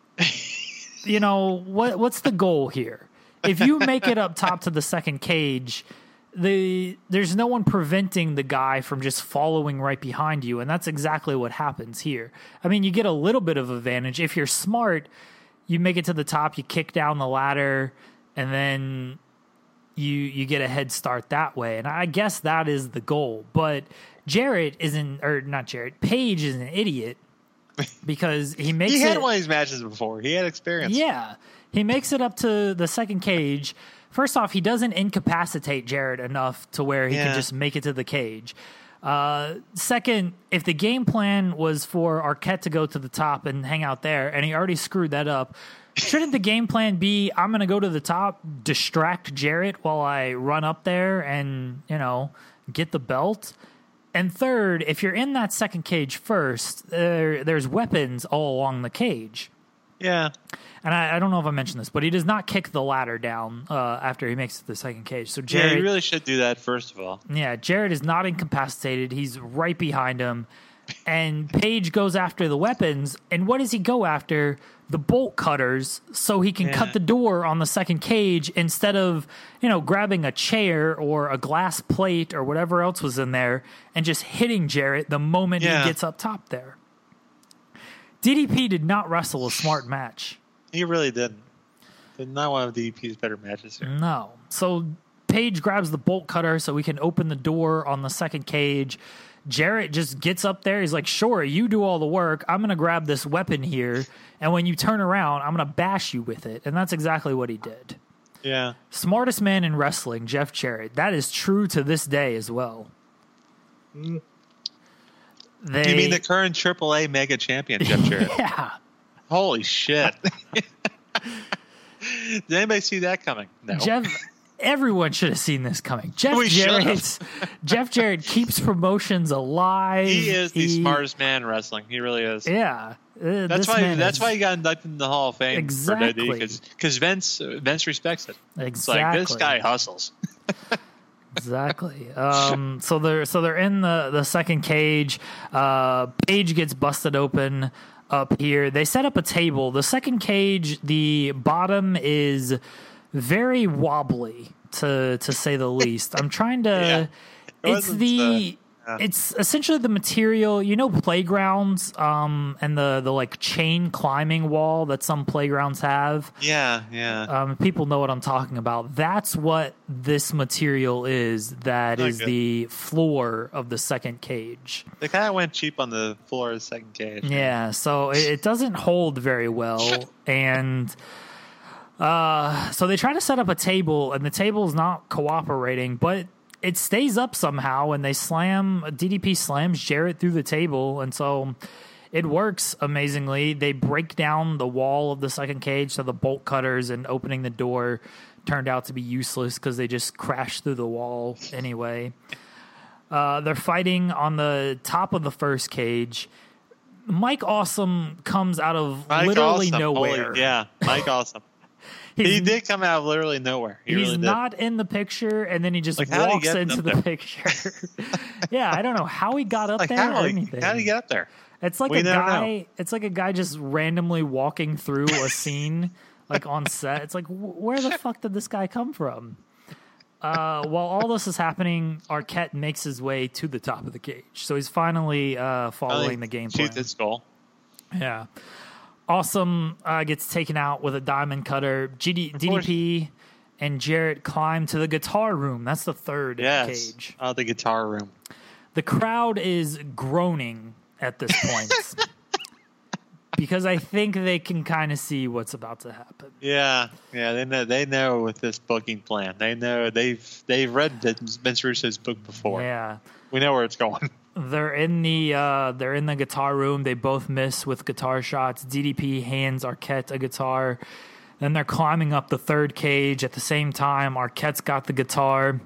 What's the goal here? If you make it up top to the second cage, there's no one preventing the guy from just following right behind you, and that's exactly what happens here. I mean, you get a little bit of advantage. If you're smart, you make it to the top, you kick down the ladder, and then you get a head start that way. And I guess that is the goal. But Page is an idiot because he makes He had one of these matches before. He had experience. Yeah. He makes it up to the second cage. First off, he doesn't incapacitate Jarrett enough to where he can just make it to the cage. Second, if the game plan was for Arquette to go to the top and hang out there, and he already screwed that up, shouldn't the game plan be, I'm going to go to the top, distract Jarrett while I run up there and, get the belt? And third, if you're in that second cage first, there's weapons all along the cage. Yeah. And I don't know if I mentioned this, but he does not kick the ladder down after he makes it to the second cage. So Jarrett, you really should do that first of all. Yeah, Jarrett is not incapacitated. He's right behind him. And Page goes after the weapons. And what does he go after? The bolt cutters, so he can cut the door on the second cage instead of, grabbing a chair or a glass plate or whatever else was in there and just hitting Jarrett the moment he gets up top there. DDP did not wrestle a smart match. He really didn't. Did not one of DDP's better matches here. No. So Page grabs the bolt cutter so we can open the door on the second cage. Jarrett just gets up there. He's like, sure, you do all the work. I'm going to grab this weapon here. And when you turn around, I'm going to bash you with it. And that's exactly what he did. Yeah. Smartest man in wrestling, Jeff Jarrett. That is true to this day as well. You mean the current AAA mega champion, Jeff Jarrett? Yeah. Holy shit. Did anybody see that coming? No. Everyone should have seen this coming. Jeff Jarrett keeps promotions alive. He is the smartest man in wrestling. He really is. Yeah. That's why he got inducted in the Hall of Fame. Exactly. Because Vince respects it. Exactly. It's like, this guy hustles. Exactly. So they're in the second cage. Page gets busted open up here. They set up a table. The second cage, the bottom is very wobbly, to say the least. I'm trying to. It's essentially the material, playgrounds, and the like chain climbing wall that some playgrounds have. Yeah. People know what I'm talking about. That's what this material is. That is the floor of the second cage. They kind of went cheap on the floor of the second cage. Yeah, so it doesn't hold very well, and. So they try to set up a table, and the table is not cooperating, but it stays up somehow, and DDP slams Jarrett through the table, and so it works amazingly. They break down the wall of the second cage, so the bolt cutters and opening the door turned out to be useless because they just crashed through the wall anyway. They're fighting on the top of the first cage. Mike Awesome comes out of literally nowhere. Mike Awesome. He did come out of literally nowhere. He's not in the picture, and then he just walks into the picture. Yeah, I don't know how he got up there or anything. How did he get up there? It's like It's like a guy just randomly walking through a scene, like on set. It's like, where the fuck did this guy come from? While all this is happening, Arquette makes his way to the top of the cage, so he's finally following the game plan. Shoots his goal. Yeah. Awesome gets taken out with a diamond cutter. DDP and Jarrett climb to the guitar room. That's the third cage. Oh, the guitar room. The crowd is groaning at this point because I think they can kind of see what's about to happen. Yeah. They know with this booking plan. They know they've read Vince Russo's book before. Yeah, we know where it's going. They're in the guitar room. They both miss with guitar shots. DDP hands Arquette a guitar. Then they're climbing up the third cage. At the same time, Arquette's got the guitar.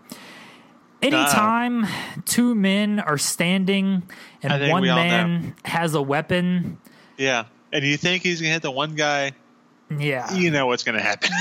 Anytime two men are standing and one man has a weapon. Yeah. And you think he's going to hit the one guy? Yeah. You know what's going to happen.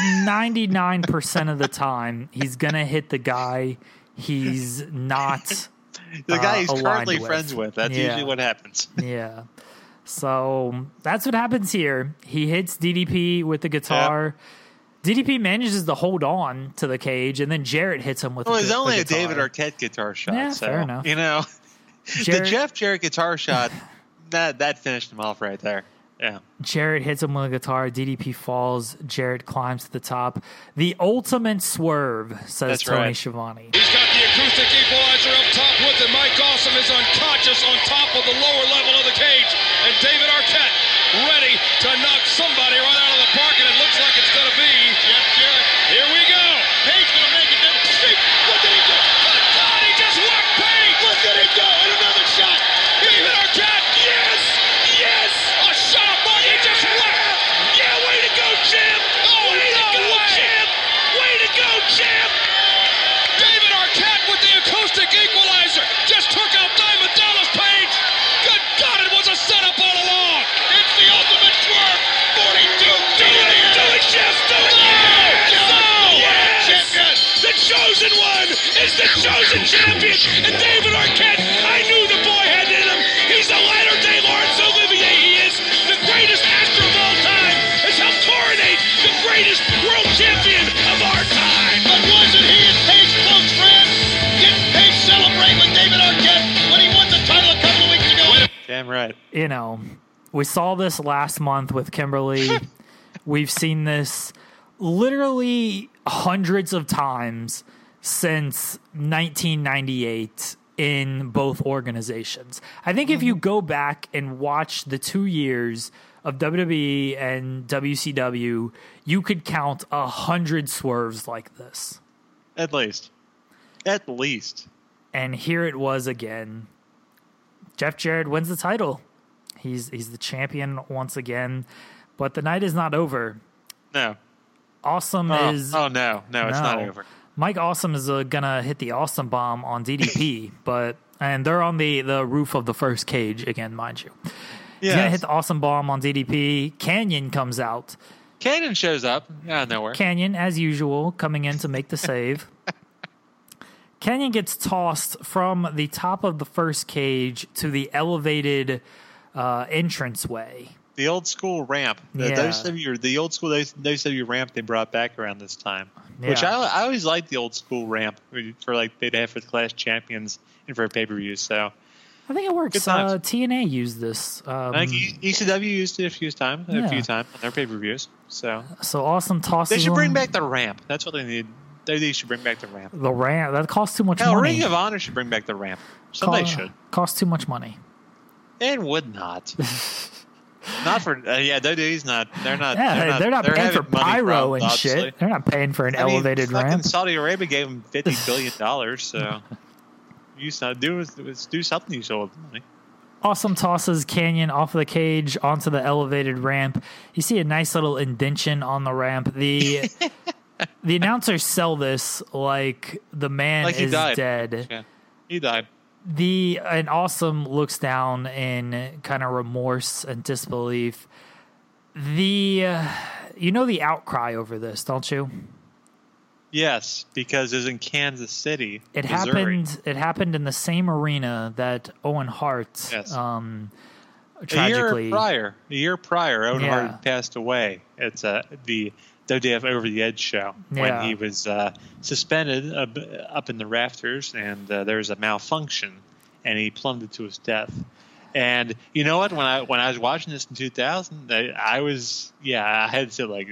99% of the time, he's going to hit the guy he's not... The guy he's currently friends with. That's usually what happens. Yeah. So that's what happens here. He hits DDP with the guitar. Yep. DDP manages to hold on to the cage, and then Jarrett hits him with the guitar. Well, it's only a David Arquette guitar shot. Yeah, so, fair enough. The Jeff Jarrett guitar shot, that finished him off right there. Yeah. Jarrett hits him with a guitar. DDP falls. Jarrett climbs to the top. The ultimate swerve, says Tony Schiavone. He's got the acoustic equalizer up top with him. Mike Awesome is unconscious on top of the lower level of the cage. And David Arquette ready to knock somebody right out of the park. And it looks like it's going to be Jeff Jarrett. Here we go. Page going to make it. What did he do? Good God, he just walked Page. Look at him go. And another shot. David Arquette. Yes. Yes. A shot. He just left. Yeah, way to go, champ. Oh, way to go, champ. Way to go, champ. David Arquette with the acoustic equalizer just took out Diamond Damn right. You know, we saw this last month with Kimberly. We've seen this literally hundreds of times since 1998 in both organizations. I think if you go back and watch the 2 years of WWE and WCW, you could count 100 swerves like this. At least. And here it was again. Jeff Jarrett wins the title. He's the champion once again, but the night is not over. No. Awesome is... Oh, no. No, it's not over. Mike Awesome is gonna hit the Awesome Bomb on DDP, and they're on the roof of the first cage again, mind you. He's gonna hit the Awesome Bomb on DDP. Canyon comes out. Canyon shows up out of nowhere. Canyon, as usual, coming in to make the save. Canyon gets tossed from the top of the first cage to the elevated entranceway. The old school ramp. The old school WCW ramp they brought back around this time. Yeah. Which I always liked the old school ramp for like they'd have for the Clash Champions and for pay-per-views. So I think it works. TNA used this. I think ECW used it a few times on their pay-per-views. So Awesome tosses. They should bring back the ramp. That's what they need. They should bring back the ramp. The ramp that costs too much money. Ring of Honor should bring back the ramp. Somebody should. Costs too much money. It would not. Not for WWE's not. They're not. Yeah, they're not paying for pyro and obviously. Shit. They're not paying for an elevated ramp. Saudi Arabia gave them $50 billion. So you do something. You show with the money. Awesome tosses Canyon off of the cage onto the elevated ramp. You see a nice little indention on the ramp. The announcers sell this like the man is dead. Yeah, he died. And Awesome looks down in kind of remorse and disbelief. You know the outcry over this, don't you? Yes, because it was in Kansas City. Missouri. It happened in the same arena that Owen Hart tragically a year prior Owen Hart passed away. It's the WWF Over the Edge show when he was suspended up in the rafters, and there was a malfunction, and he plummeted to his death. And you know what? When I was watching this in 2000, I had to say like,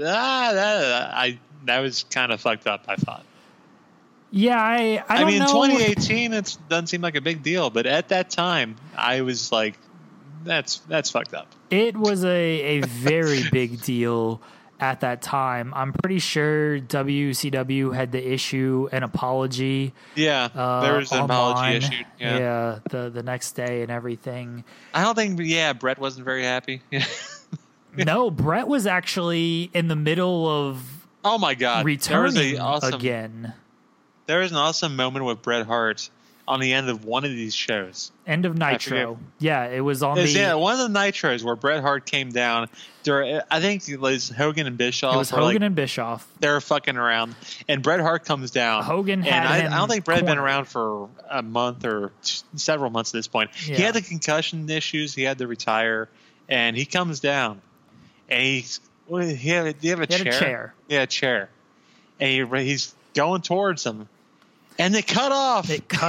that was kind of fucked up. I thought. Yeah, I don't know. 2018, it doesn't seem like a big deal, but at that time, I was like, that's fucked up. It was a very big deal. At that time, I'm pretty sure WCW had to issue an apology. Yeah, there was an apology issued. Yeah, the next day and everything. I don't think. Yeah, Brett wasn't very happy. No, Brett was actually in the middle of. Oh my God! Returning again. There was an awesome moment with Bret Hart on the end of one of these shows. End of Nitro. Yeah, it was on one of the Nitros where Bret Hart came down. I think it was Hogan and Bischoff. It was Hogan and Bischoff. They were fucking around. And Bret Hart comes down. Hogan had I don't think Bret had been around for a month or several months at this point. Yeah. He had the concussion issues. He had to retire. And he comes down. And do you have a chair? He had a chair. Yeah, a chair. And he's going towards him. And they cut off.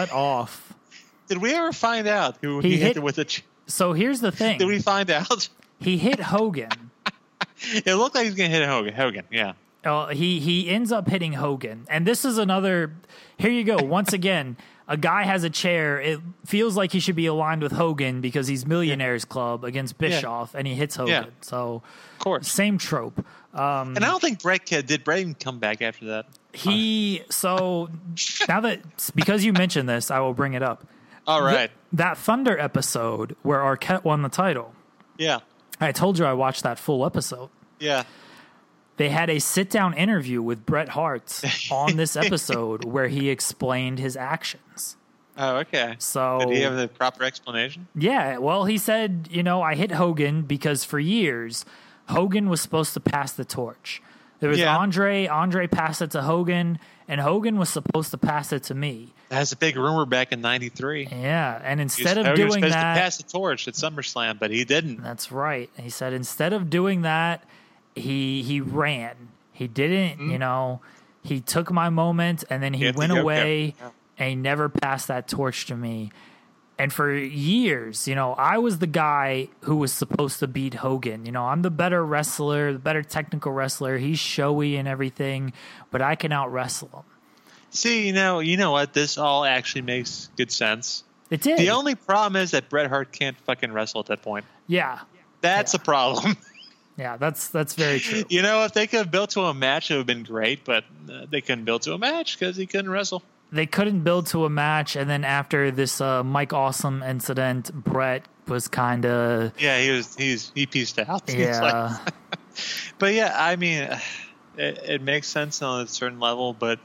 Did we ever find out who he hit with a So here's the thing. Did we find out? He hit Hogan. It looked like he was going to hit Hogan, yeah. He ends up hitting Hogan. And this is another... Here you go. Once again, a guy has a chair. It feels like he should be aligned with Hogan because he's Millionaires Club against Bischoff, and he hits Hogan. Yeah. So, of course. Same trope. And I don't think Bret even come back after that? So now that, because you mentioned this, I will bring it up. All right. That Thunder episode where Arquette won the title. Yeah. I told you I watched that full episode. Yeah. They had a sit-down interview with Bret Hart on this episode where he explained his actions. Oh, okay. So did he have the proper explanation? Yeah. Well, he said, I hit Hogan because for years, Hogan was supposed to pass the torch. There was Andre passed it to Hogan, and Hogan was supposed to pass it to me. That's a big rumor back in '93. Yeah, and instead of doing that, to pass the torch at SummerSlam, but he didn't. That's right. He said instead of doing that, he ran. He didn't, he took my moment, and then he went away, and he never passed that torch to me. And for years, I was the guy who was supposed to beat Hogan. I'm the better wrestler, the better technical wrestler. He's showy and everything, but I can out wrestle him. See, you know what? This all actually makes good sense. It did. The only problem is that Bret Hart can't fucking wrestle at that point. Yeah. That's a problem. Yeah, that's very true. If they could have built to a match, it would have been great, but they couldn't build to a match because he couldn't wrestle. They couldn't build to a match, and then after this Mike Awesome incident, Bret was kind of... Yeah, he pieced out. Yeah. But yeah, I mean, it makes sense on a certain level, but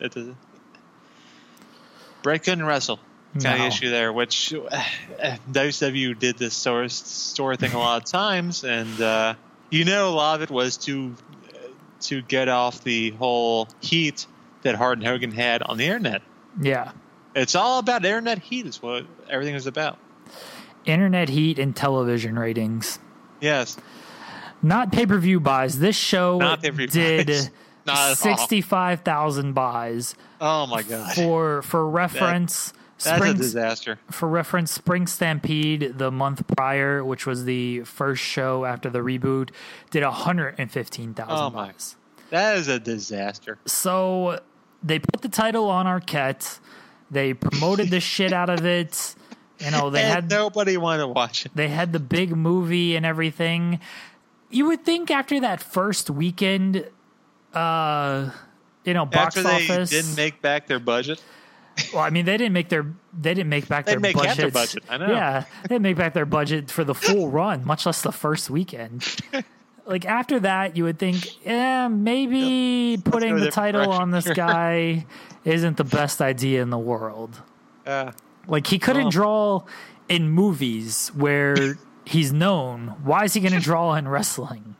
Bret couldn't wrestle. Kind of issue there, which WCW did this store thing a lot of times, and a lot of it was to get off the whole heat that Hart and Hogan had on the internet. Yeah, it's all about internet heat. Is what everything is about. Internet heat and television ratings. Yes, not pay-per-view buys. This show did 65,000 buys. Oh my god! For reference. That's a disaster. For reference, Spring Stampede, the month prior, which was the first show after the reboot, did 115,000 buys. That is a disaster. So they put the title on Arquette. They promoted the shit out of it. They had nobody wanted to watch it. They had the big movie and everything. You would think after that first weekend, box after they office didn't make back their budget. Well, I mean, they didn't make back their budget. Half their budget. I know. Yeah, they didn't make back their budget for the full run, much less the first weekend. Like after that, you would think, maybe putting the title on this guy isn't the best idea in the world. Like he couldn't draw in movies where he's known. Why is he going to draw in wrestling?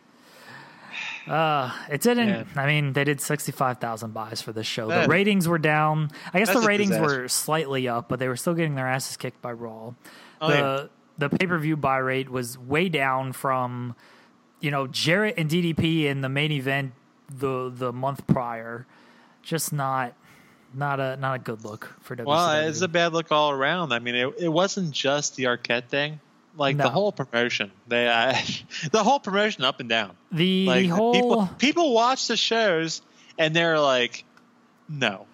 It didn't. Yeah. I mean, they did 65,000 buys for this show. The ratings were down. I guess the ratings were slightly up, but they were still getting their asses kicked by Raw. The pay-per-view buy rate was way down from, Jarrett and DDP in the main event the month prior. Just not a good look for WCW. Well, it's a bad look all around. I mean, it wasn't just the Arquette thing. The whole promotion, the whole promotion up and down. People watch the shows and they're like, no,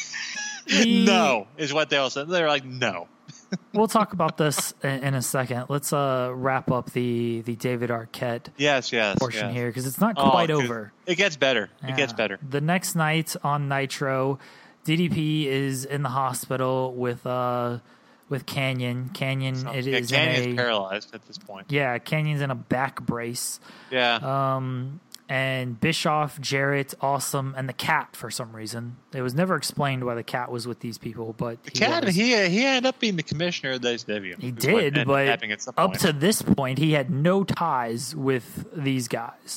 no is what they all said. They're like, no. We'll talk about this in a second. Let's wrap up the David Arquette portion here because it's not quite over. It gets better. It gets better. The next night on Nitro, DDP is in the hospital with Canyon. Canyon's paralyzed at this point. Yeah, Canyon's in a back brace. Yeah. And Bischoff, Jarrett, Awesome, and the Cat for some reason. It was never explained why the Cat was with these people, but the Cat he ended up being the commissioner of the WCW. He did, but up to this point, he had no ties with these guys.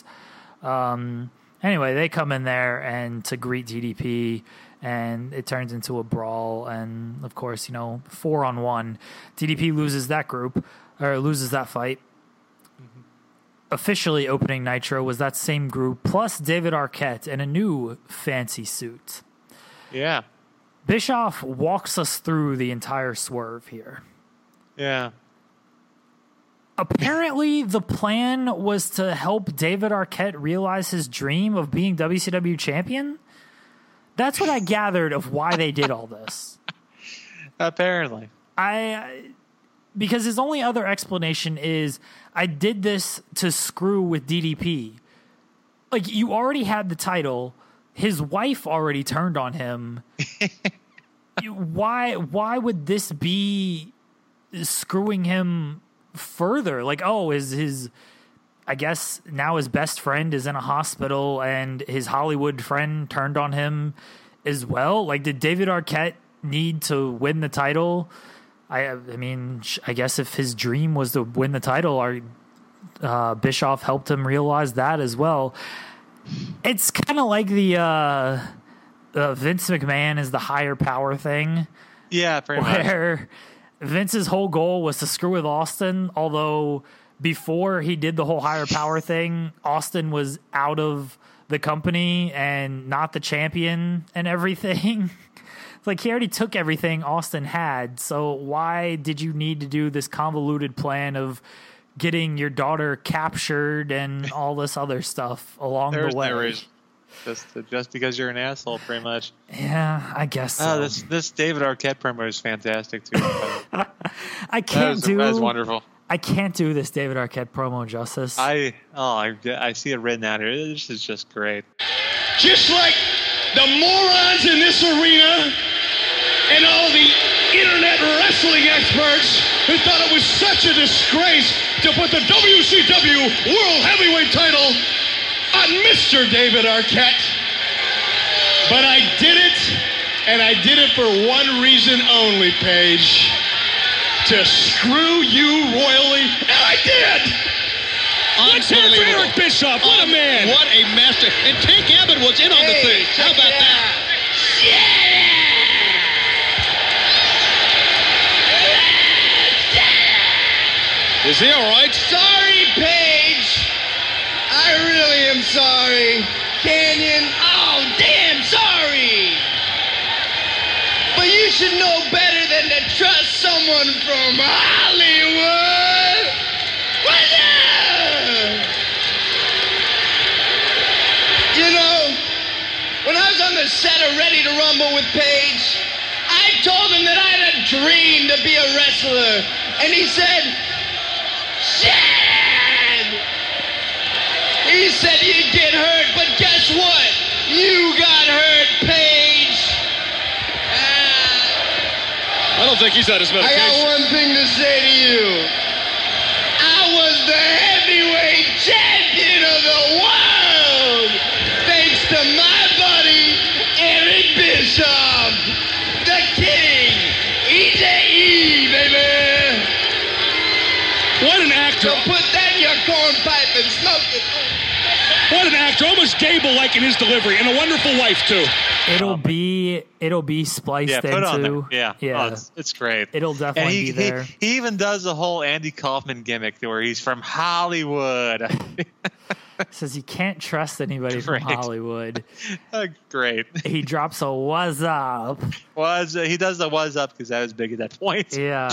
Anyway, they come in there and to greet DDP. And it turns into a brawl, and of course, 4-on-1. DDP loses that fight. Mm-hmm. Officially opening Nitro was that same group, plus David Arquette in a new fancy suit. Yeah. Bischoff walks us through the entire swerve here. Yeah. Apparently, the plan was to help David Arquette realize his dream of being WCW champion. That's what I gathered of why they did all this. Apparently. Because his only other explanation is, I did this to screw with DDP. Like, you already had the title. His wife already turned on him. Why would this be screwing him further? Like, I guess now his best friend is in a hospital and his Hollywood friend turned on him as well. Like, did David Arquette need to win the title? I mean, I guess if his dream was to win the title, Bischoff helped him realize that as well. It's kind of like the Vince McMahon is the higher power thing. Yeah, pretty much. Where Vince's whole goal was to screw with Austin, although before he did the whole higher power thing, Austin was out of the company and not the champion and everything. Like, he already took everything Austin had, so why did you need to do this convoluted plan of getting your daughter captured and all this other stuff along the way? No reason. Just because you're an asshole, pretty much. Yeah, I guess so. This David Arquette promo is fantastic, too. I can't do... That was wonderful. I can't do this David Arquette promo justice. I see it written out here. This is just great. Just like the morons in this arena and all the internet wrestling experts who thought it was such a disgrace to put the WCW World Heavyweight title on Mr. David Arquette. But I did it, and I did it for one reason only, Paige. To screw you royally, and I did! Let's hear it for Eric Bischoff. What a man! What a master. And Tank Abbott was in on the thing. How about that? Is he all right? Sorry, Paige. I really am sorry. Canyon, oh, damn sorry. But you should know better than to trust someone from Hollywood. What up? You know, when I was on the set of Ready to Rumble with Paige, I told him that I had a dream to be a wrestler. And he said, shit! He said you'd get hurt, but guess what? You got hurt, Paige. I don't think he's had his medication. I got one thing to say to you. I was the heavyweight champion of the world, thanks to my buddy Eric Bischoff, the king, EJE, baby. What an actor. So put that in your corn pipe and smoke it. What an actor. Almost Gable-like in his delivery, and a wonderful wife, too. It'll be spliced Put on there. into. Yeah. Yeah. Oh, it's great. It'll definitely be there. He even does the whole Andy Kaufman gimmick where he's from Hollywood. Says you can't trust anybody from Great. Hollywood. Great. He drops a "what's up." He does the "was up" because I was big at that point. Yeah.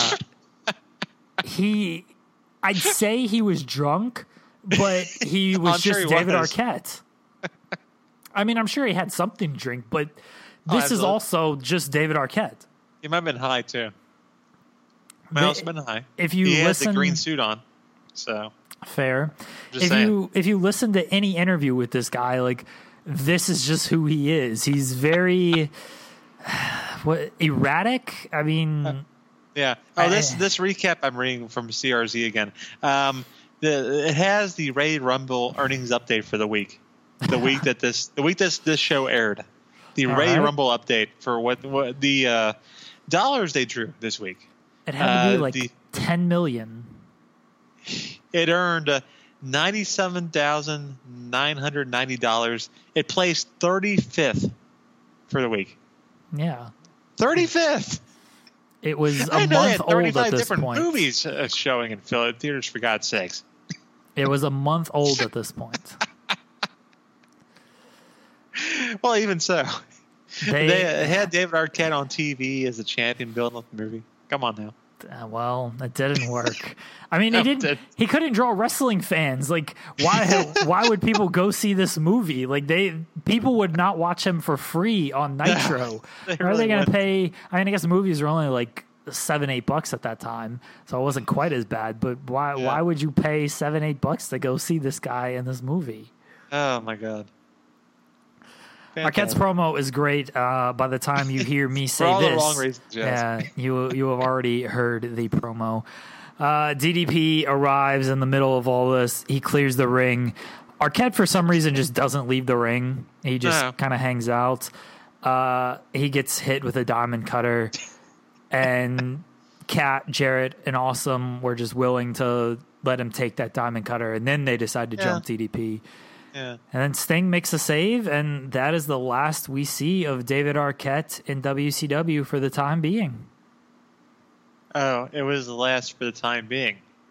I'd say he was drunk, but he was just sure he David was. Arquette. I mean, I'm sure he had something to drink, but this is absolutely. also just David Arquette. He might have been high too. Might have also been high. If you he listen, had the green suit on, so fair. Just saying. If you listen to any interview with this guy, like, this is just who he is. He's very erratic. I mean, yeah. Oh, this recap I'm reading from CRZ again. It has the Ray Rumble earnings update for the week. The week that this show aired. The All Ray right. Rumble update for what the dollars they drew this week. it had to be like 10 million. It earned $97,990. It placed 35th for the week. Yeah. 35th. It was I a know they month had old 35 at this different point. movies showing in theaters, for God's sakes. It was a month old at this point. Well, even so. They had David Arquette on TV as the champion building up the movie. Come on now. well, it didn't work. I mean, No, he it didn't. didn't. He couldn't draw wrestling fans. Like, why would people go see this movie? Like, people would not watch him for free on Nitro. They Or are they really going to wouldn't. pay? I mean, I guess movies were only like $7-8 at that time, so it wasn't quite as bad. But why would you pay $7-8 to go see this guy in this movie? Oh, my God. Arquette's promo is great. By the time you hear me say all the this, wrong reasons, yes. you have already heard the promo. DDP arrives in the middle of all this. He clears the ring. Arquette, for some reason, just doesn't leave the ring. He just kind of hangs out. He gets hit with a diamond cutter, and Kat, Jarrett, and Awesome were just willing to let him take that diamond cutter, and then they decide to jump DDP. Yeah. And then Sting makes a save, and that is the last we see of David Arquette in WCW for the time being. Oh, it was the last for the time being.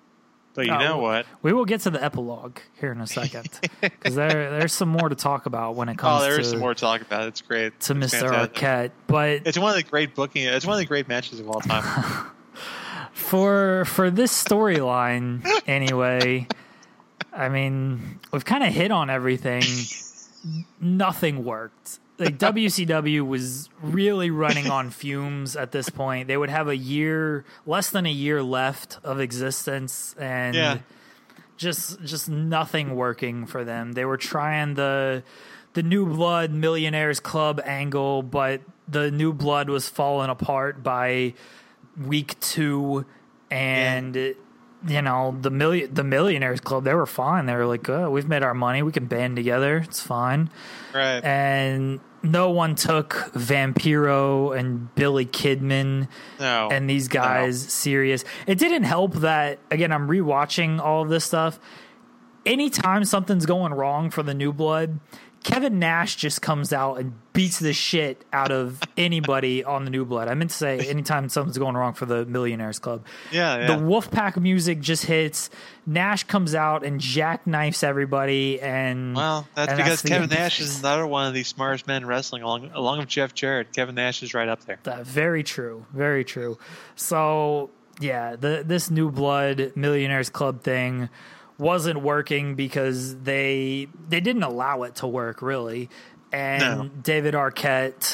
But you know what? We will get to the epilogue here in a second because there's some more to talk about when it comes. There is some more to talk about. It's great. To It's Mr. fantastic. Arquette, but It's one of the great booking. It's one of the great matches of all time. for this storyline anyway, I mean, we've kind of hit on everything. Nothing worked. Like WCW was really running on fumes at this point. They would have less than a year left of existence, and just nothing working for them. They were trying the New Blood Millionaires Club angle, but the New Blood was falling apart by week 2, and you know, the Millionaires Club, they were fine. They were like, oh, we've made our money, we can band together, it's fine. Right. And no one took Vampiro and Billy Kidman and these guys serious. It didn't help that, again, I'm rewatching all of this stuff. Anytime something's going wrong for the New Blood, Kevin Nash just comes out and beats the shit out of anybody on the New Blood. I meant to say anytime something's going wrong for the Millionaires Club. Yeah. The Wolfpack music just hits. Nash comes out and jackknifes everybody. Well, that's because Kevin Nash is another one of the smartest men wrestling, along with Jeff Jarrett. Kevin Nash is right up there. Very true. Very true. So, yeah, this New Blood Millionaires Club thing wasn't working because they didn't allow it to work, really. And David Arquette,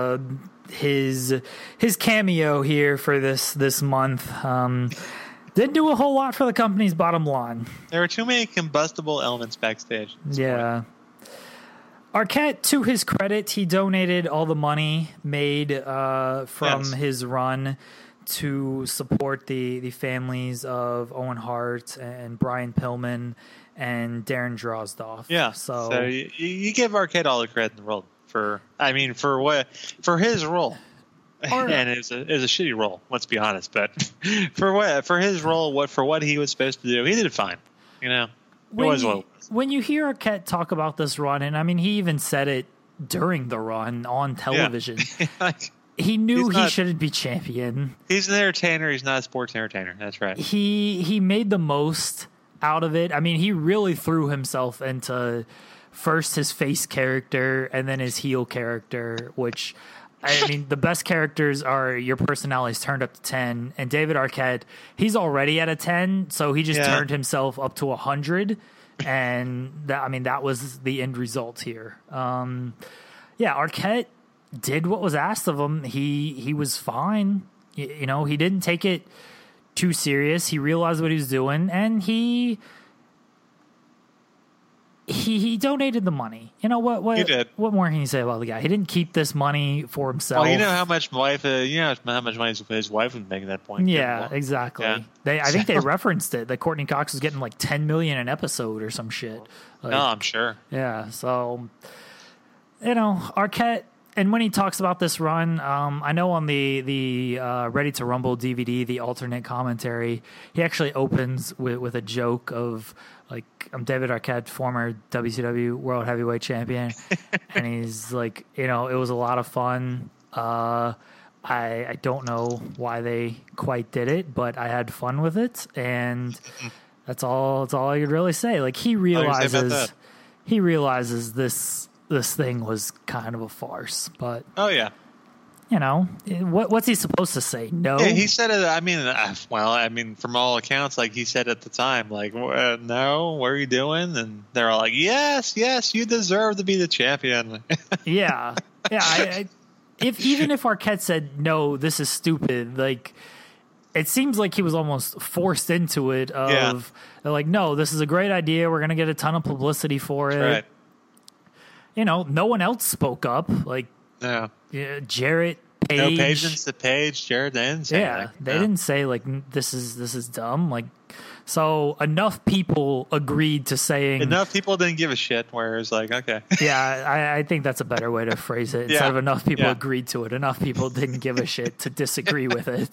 his cameo here for this month didn't do a whole lot for the company's bottom line. There were too many combustible elements backstage. Yeah. Arquette, to his credit, he donated all the money made from his run to support the families of Owen Hart and Brian Pillman and Darren Drozdoff. Yeah. So you give Arquette all the credit in the world for his role. And it's a shitty role, let's be honest, but for his role, for what he was supposed to do, he did it fine. You know. When you hear Arquette talk about this run, and I mean he even said it during the run on television. Yeah. He knew he shouldn't be champion. He's an entertainer. He's not a sports entertainer. That's right. He made the most out of it. I mean, he really threw himself into first his face character and then his heel character, which, I mean, the best characters are your personalities turned up to 10. And David Arquette, he's already at a 10, so he just turned himself up to 100. And that was the end result here. Arquette did what was asked of him. He was fine. You know, he didn't take it too serious. He realized what he was doing, and he donated the money. You know what? He did. What more can you say about the guy? He didn't keep this money for himself. Well, you know how much money his wife was making at that point. Yeah, exactly. Yeah. I think they referenced it that Courtney Cox was getting like $10 million an episode or some shit. Like, no, I'm sure. Yeah. So, you know, Arquette. And when he talks about this run, I know on the Ready to Rumble DVD, the alternate commentary, he actually opens with a joke of, like, I'm David Arquette, former WCW World Heavyweight Champion. And he's like, you know, it was a lot of fun. I don't know why they quite did it, but I had fun with it. And that's all I could really say. Like, he realizes this thing was kind of a farce, but you know, what's he supposed to say? No, he said it. I mean, from all accounts, like he said at the time, like, no, what are you doing? And they're all like, yes, you deserve to be the champion. yeah. Even if Arquette said no, this is stupid, like, it seems like he was almost forced into it. They're like, no, this is a great idea. We're gonna get a ton of publicity for it. Right. You know, no one else spoke up. Like, Jarrett, Page. No Patience to Page, Jarrett didn't say they didn't say, like, this is dumb. Like, so enough people agreed to saying. Enough people didn't give a shit, where it was like, okay. Yeah, I think that's a better way to phrase it. Instead of enough people agreed to it, enough people didn't give a shit to disagree with it.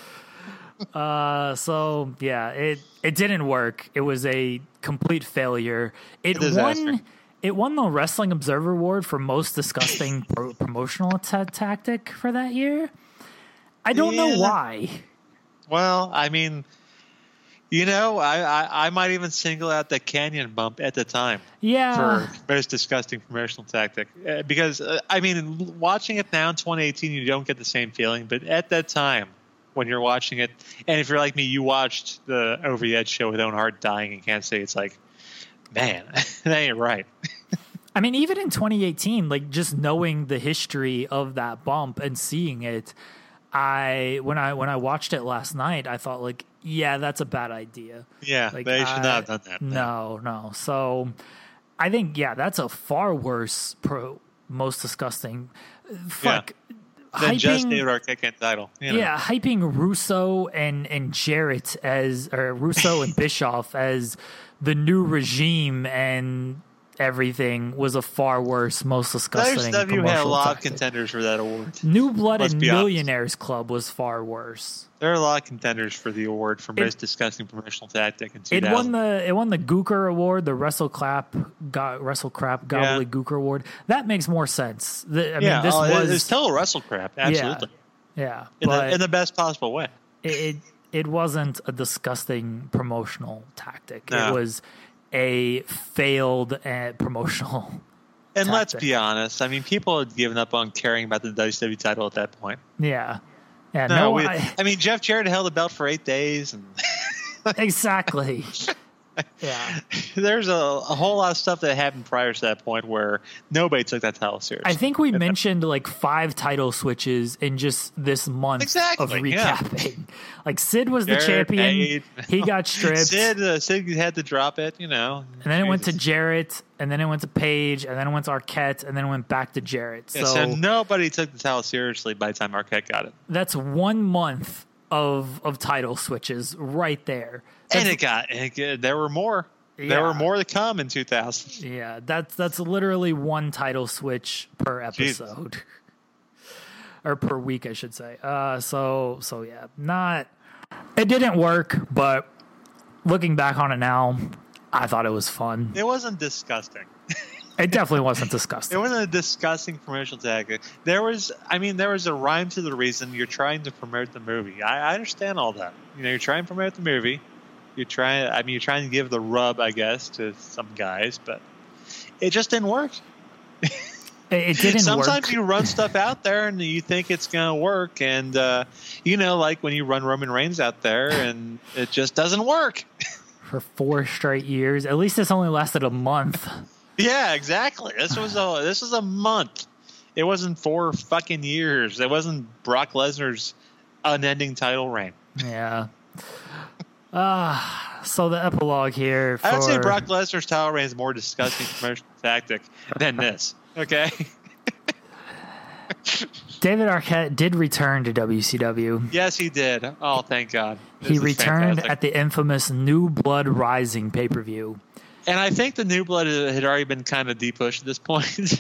It didn't work. It was a complete failure. It won the Wrestling Observer Award for most disgusting promotional tactic for that year. I don't know why. Well, I mean, I might even single out the Canyon bump at the time Yeah. for most disgusting promotional tactic. Because, watching it now in 2018, you don't get the same feeling. But at that time, when you're watching it, and if you're like me, you watched the Over the Edge show with Owen Hart dying and can't say, it's like, man, that ain't right. I mean, even in 2018, like just knowing the history of that bump and seeing it, when I watched it last night, I thought like, yeah, that's a bad idea. Yeah, like, they should not have done that. No. So I think, yeah, that's a far worse most disgusting. Fuck. Yeah. Than just David Arquette getting title. Yeah, hyping Russo and Jarrett Russo and Bischoff as the new regime and everything was a far worse, most disgusting. WCW had a lot tactic. of contenders for that award. New Blood Let's and be honest. Millionaires Club was far worse. There are a lot of contenders for the award for most disgusting promotional tactic in 2000. It won the Gooker Award, the WrestleCrap Gobbly Gooker Award. That makes more sense. This was total WrestleCrap. Absolutely. Yeah, in the best possible way. It wasn't a disgusting promotional tactic. No. It was a failed promotional. And tactic. let's be honest. I mean, people had given up on caring about the WCW title at that point. Yeah. Yeah. Jeff Jarrett held the belt for 8 days. And exactly. Yeah. There's a whole lot of stuff that happened prior to that point where nobody took that title seriously. I think we mentioned like 5 title switches in just this month of recapping. Yeah. Like Sid was the champion. He got stripped. Sid had to drop it, And then it went to Jarrett, and then it went to Page, and then it went to Arquette, and then it went back to Jarrett. So nobody took the title seriously by the time Arquette got it. That's 1 month of title switches right there. There were more. Yeah. There were more to come in 2000. Yeah, that's literally 1 title switch per episode. Or per week, I should say. So yeah, it didn't work, but looking back on it now, I thought it was fun. It wasn't disgusting. It definitely wasn't disgusting. It wasn't a disgusting promotional tactic. There was a rhyme to the reason. You're trying to promote the movie. I understand all that. You're trying to promote the movie. You're trying to give the rub, I guess, to some guys, but it just didn't work. It didn't Sometimes you run stuff out there and you think it's going to work. And, like when you run Roman Reigns out there and it just doesn't work. For 4 straight years. At least this only lasted a month. Yeah, exactly. This was a month. It wasn't 4 fucking years. It wasn't Brock Lesnar's unending title reign. Yeah. So the epilogue here. I would say Brock Lesnar's title reign is more disgusting promotional tactic than this. Okay. David Arquette did return to WCW. Yes, he did. Oh, thank God. He returned at the infamous New Blood Rising pay-per-view. And I think the New Blood had already been kind of de-pushed at this point.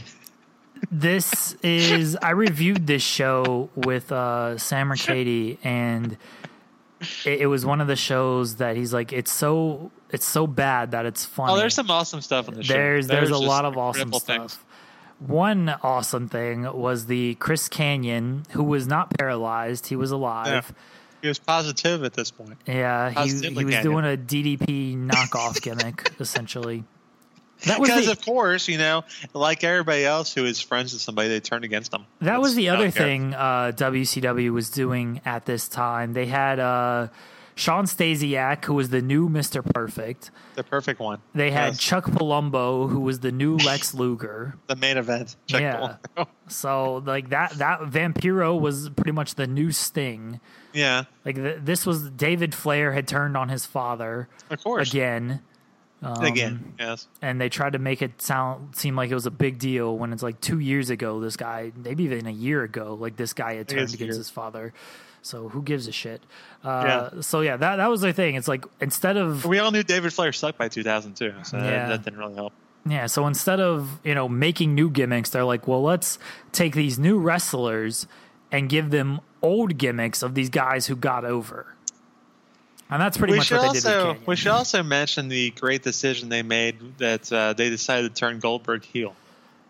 I reviewed this show with Sam Mercady, and it was one of the shows that he's like, it's so bad that it's funny. Oh, there's some awesome stuff on the show. There's a lot of awesome stuff. Things. One awesome thing was the Chris Kanyon, who was not paralyzed. He was alive. Yeah. He was positive at this point. Yeah, he was doing a DDP knockoff gimmick, essentially. Because, of course, like everybody else who is friends with somebody, they turned against them. That was the other thing WCW was doing at this time. They had Sean Stasiak, who was the new Mr. Perfect. The perfect one. They had Chuck Palumbo, who was the new Lex Luger. The main event. Chuck Palumbo. So, like, that Vampiro was pretty much the new Sting. Yeah. Like, this was David Flair had turned on his father. Of course. Again, yes. And they tried to make it seem like it was a big deal when it's like 2 years ago, this guy, maybe even a year ago, like this guy had turned against his father. So who gives a shit? So yeah, that was the thing. It's like, instead of... We all knew David Flair sucked by 2002, so that didn't really help. Yeah, so instead of, making new gimmicks, they're like, well, let's take these new wrestlers and give them old gimmicks of these guys who got over. And that's pretty much what they did with Kanyon. We should also mention the great decision they made that they decided to turn Goldberg heel.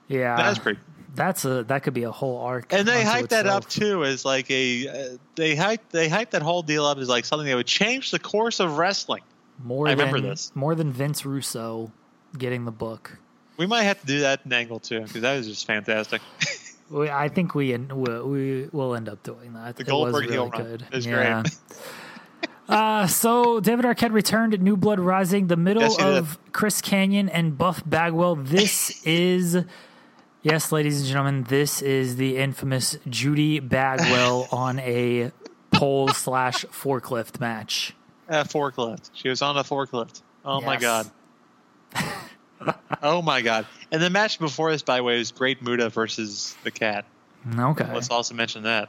Yeah, That's pretty. That could be a whole arc. And they unto hyped that up itself. too as like they hyped that whole deal up as like something that would change the course of wrestling. More I than, remember this. More than Vince Russo getting the book. We might have to do that in angle too because that was just fantastic. I think we will end up doing that. The It was Goldberg really heel run good. is Yeah. great. So David Arquette returned at New Blood Rising, the middle Yes, he did. of Chris Kanyon and Buff Bagwell. This is, yes, ladies and gentlemen, this is the infamous Judy Bagwell on a pole / forklift match. Forklift. She was on a forklift. Oh my Yes. god. Oh my god. And the match before this, by the way, was Great Muta versus the Cat. Okay. Let's also mention that.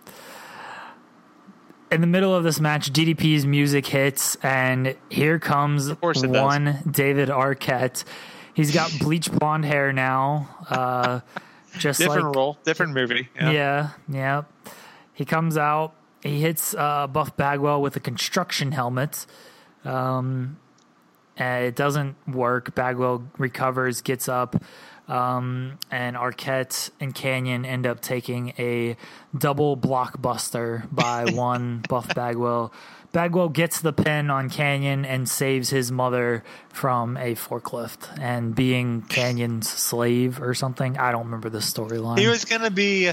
In the middle of this match, DDP's music hits, and here comes course it does. one David Arquette. He's got bleach blonde hair now. Just Different like role, different movie. Yeah. He comes out. He hits Buff Bagwell with a construction helmet. And it doesn't work. Bagwell recovers, gets up, and Arquette and Kanyon end up taking a double blockbuster by one Buff Bagwell. Bagwell gets the pin on Kanyon and saves his mother from a forklift and being Canyon's slave or something. I don't remember the storyline. He was going to be,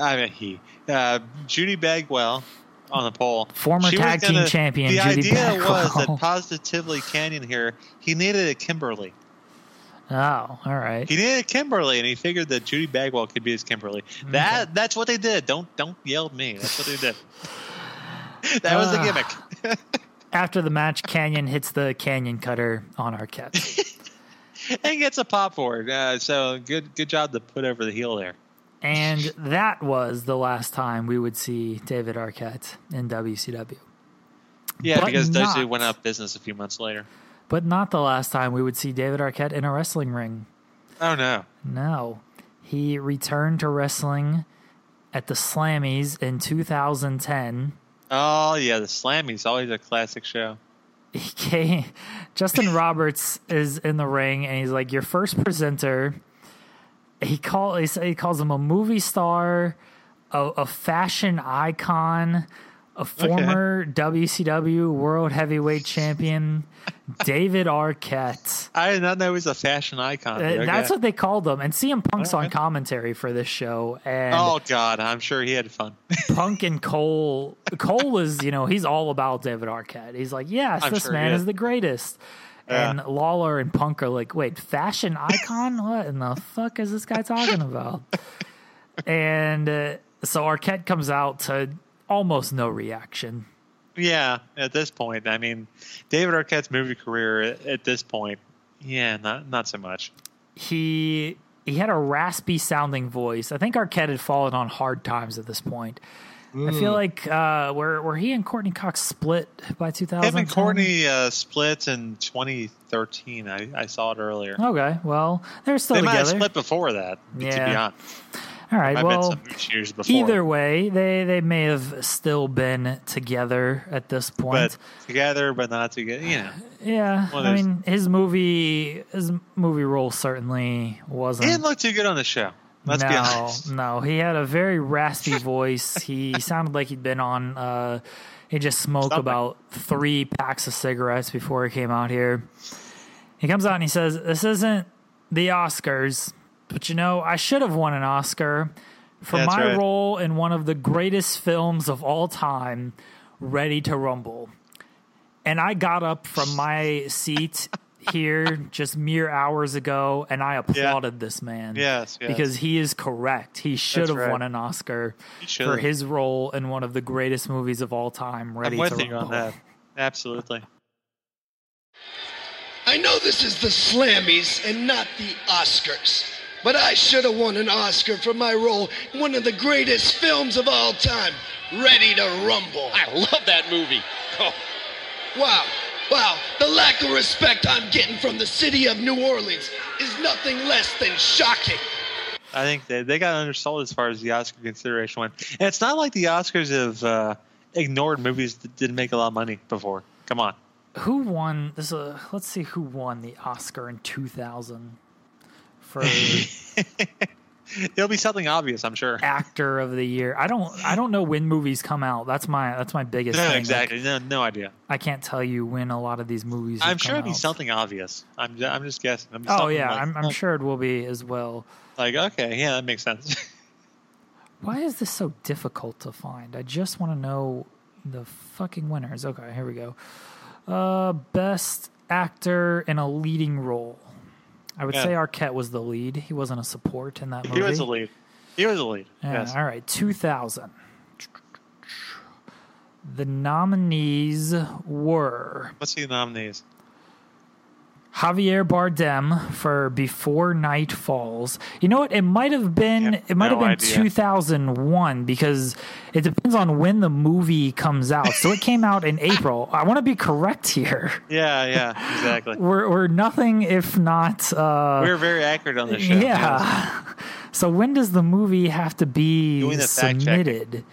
Judy Bagwell on the pole. Former She was tag team champion, The Judy idea Bagwell. was that positively Canyon here, he needed a Kimberly. Oh, all right. He needed a Kimberly, and he figured that Judy Bagwell could be his Kimberly. That's what they did. Don't yell at me. That's what they did. That was the gimmick. After the match, Kanyon hits the Canyon Cutter on Arquette. And gets a pop for it. So good job to put over the heel there. And that was the last time we would see David Arquette in WCW. Yeah, But because not- WCW went out of business a few months later. But not the last time we would see David Arquette in a wrestling ring. Oh, no. No. He returned to wrestling at the Slammies in 2010. Oh, yeah, the Slammies, always a classic show. Justin Roberts is in the ring, and he's like, your first presenter. He calls him a movie star, a fashion icon, a former WCW World Heavyweight Champion, David Arquette. I did not know he was a fashion icon. That's what they called him. And CM Punk's on commentary for this show. And Oh, God, I'm sure he had fun. Punk and Cole is, he's all about David Arquette. He's like, yes, I'm this sure man he is is. the greatest. Yeah. And Lawler and Punk are like, wait, fashion icon? What in the fuck is this guy talking about? And so Arquette comes out to almost no reaction. Yeah, at this point, I mean, David Arquette's movie career at this point, yeah, not so much. He had a raspy sounding voice. I think Arquette had fallen on hard times at this point. I feel like were he and Courtney Cox split by 2010? Him and Courtney split in 2013. I saw it earlier. Okay, well, they're still They might have together. split before that, to be Yeah. honest. All right, I've well, been some years before. either way, they may have still been together at this point. But together, but not together, Yeah, Well, I there's- mean, his movie role certainly wasn't. He didn't look too good on the show. Let's be honest. No, he had a very raspy voice. He sounded like he'd been on. He just smoked Something. about 3 packs of cigarettes before he came out here. He comes out and he says, "This isn't the Oscars, but I should have won an Oscar for That's my right. role in one of the greatest films of all time, Ready to Rumble." And I got up from my seat here just mere hours ago, and I applauded this man. Yes. Because he is correct. He should That's have right. won an Oscar should for have. his role in one of the greatest movies of all time, Ready I'm with to you Rumble. on that. Absolutely. I know this is the Slammies and not the Oscars, but I should have won an Oscar for my role in one of the greatest films of all time, Ready to Rumble. I love that movie. Oh, Wow, the lack of respect I'm getting from the city of New Orleans is nothing less than shocking. I think they got undersold as far as the Oscar consideration went. And it's not like the Oscars have ignored movies that didn't make a lot of money before. Come on. Who won? Let's see who won the Oscar in 2000 for It'll be something obvious, I'm sure. actor of the year. I don't know when movies come out. That's my biggest No, thing. exactly. Like, No idea. I can't tell you when a lot of these movies. I'm have sure come it'll be out. something obvious. I'm just guessing. Oh yeah, I'm sure it will be as well. Like, okay, yeah, that makes sense. Why is this so difficult to find? I just want to know the fucking winners. Okay, here we go. Best actor in a leading role. I would say Arquette was the lead. He wasn't a support in that movie. He was the lead. Yeah, Yes. all right, 2000. The nominees were Let's see the nominees. Javier Bardem for Before Night Falls. You know what? It might have been. It might have been 2001 because it depends on when the movie comes out. So it came out in April. I want to be correct here. Yeah, exactly. We're nothing if not. We're very accurate on this show. Yeah. Yes. So when does the movie have to be Doing the fact submitted?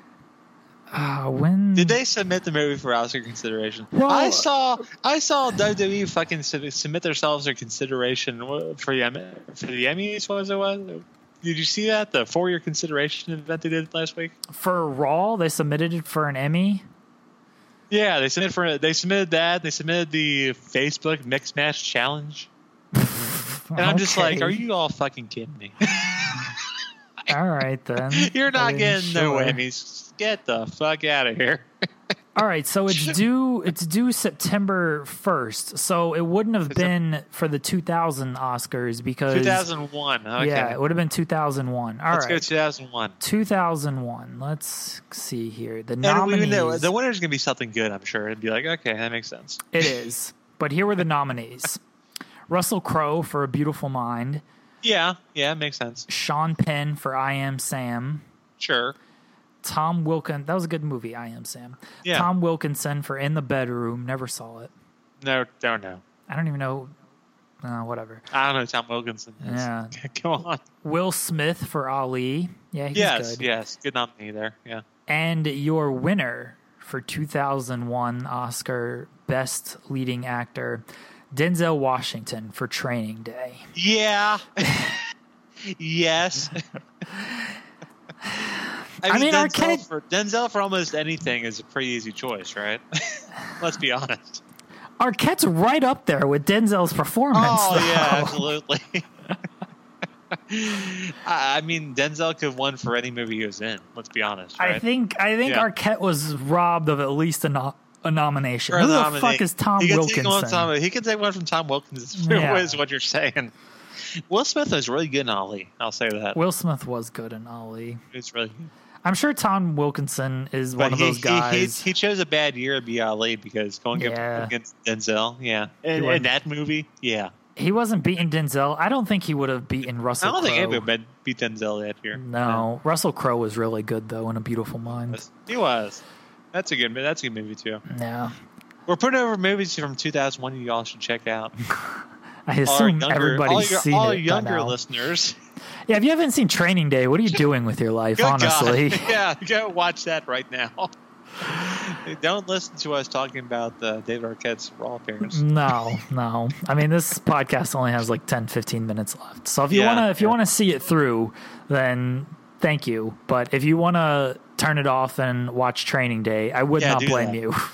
When Did they submit the movie for Oscar consideration? Well- I saw WWE fucking submit themselves for consideration for the Emmys. What was it? Did you see that, the 4-year consideration event they did last week? for Raw they submitted it for an Emmy? Yeah, they submitted that. They submitted the Facebook Mix Match Challenge. And I'm just Okay. like, are you all fucking kidding me? All right then. You're not I mean, getting no sure. Emmys. Get the fuck out of here. All right, so it's due September 1st. So it wouldn't have been for the 2000 Oscars because 2001. Okay. Yeah, it would have been 2001. All Let's right. go 2001. 2001. Let's see here. The And nominees. the winner's going to be something good, I'm sure. It'd be like, okay, that makes sense. It is. But here were the nominees. Russell Crowe for A Beautiful Mind. Yeah, makes sense. Sean Penn for I Am Sam. Sure. Tom Wilkinson. That was a good movie, I Am Sam. Yeah. Tom Wilkinson for In the Bedroom. Never saw it. No, don't know. I don't even know. Whatever. I don't know who Tom Wilkinson is. Yeah. Come on. Will Smith for Ali. Yeah, he's good. Yes. Good nominee there. Yeah. And your winner for 2001 Oscar Best Leading Actor, Denzel Washington for Training Day. Yeah. Yes. I mean Denzel for almost anything is a pretty easy choice, right? Let's be honest. Arquette's right up there with Denzel's performance. Oh, though. yeah, absolutely. I mean, Denzel could have won for any movie he was in. Let's be honest, right? I think Arquette was robbed of at least a nomination. Or Who nominee. the fuck is Tom Wilkinson? He could take one from Tom Wilkinson. Yeah. Is what you're saying. Will Smith was really good in Ali. I'll say that. Will Smith was good in Ali. It's really good. I'm sure Tom Wilkinson is one But of those guys. He chose a bad year to be Ali because going up against Denzel, in that movie, He wasn't beating Denzel. I don't think he would have beaten Russell I don't think Crowe. anybody would beat Denzel that year. No, Russell Crowe was really good though in A Beautiful Mind. He was. That's a good movie too. Yeah, We're putting over movies from 2001 you all should check out. I assume everybody's seen all it by younger now. listeners. Yeah, if you haven't seen Training Day, what are you doing with your life? Good honestly, God. Yeah, go watch that right now. Don't listen to us talking about David Arquette's Raw appearance. no. I mean, this podcast only has like 10, 15 minutes left. So if you Yeah, want to see it through, then thank you. But if you want to turn it off and watch Training Day, I would not do blame that. you.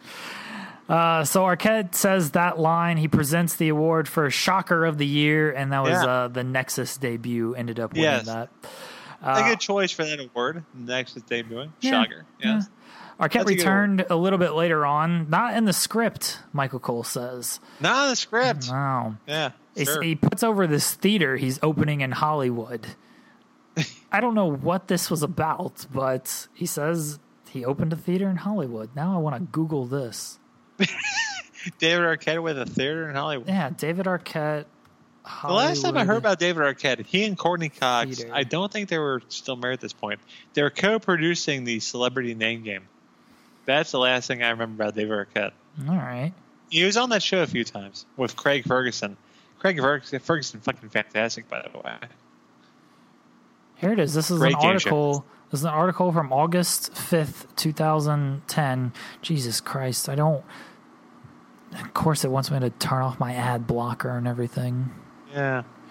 So Arquette says that line. He presents the award for Shocker of the Year, and that was the Nexus debut. Ended up winning that. A good choice for that award. Next is debuting. Shocker. Yes. Arquette returned a little bit later on. Not in the script, Michael Cole says. Not in the script. No. Yeah. Sure. He puts over this theater he's opening in Hollywood. I don't know what this was about, but he says he opened a theater in Hollywood. Now I want to Google this. David Arquette with a theater in Hollywood. Yeah, David Arquette. The last time I heard about David Arquette, he and Courtney Cox, Theater. I don't think they were still married at this point. They were co-producing the Celebrity Name Game. That's the last thing I remember about David Arquette. All right. He was on that show a few times with Craig Ferguson. Ferguson fucking fantastic, by the way. Here it is. This is Great an game article. This is an article from August 5th, 2010. Jesus Christ. Of course, it wants me to turn off my ad blocker and everything. Yeah.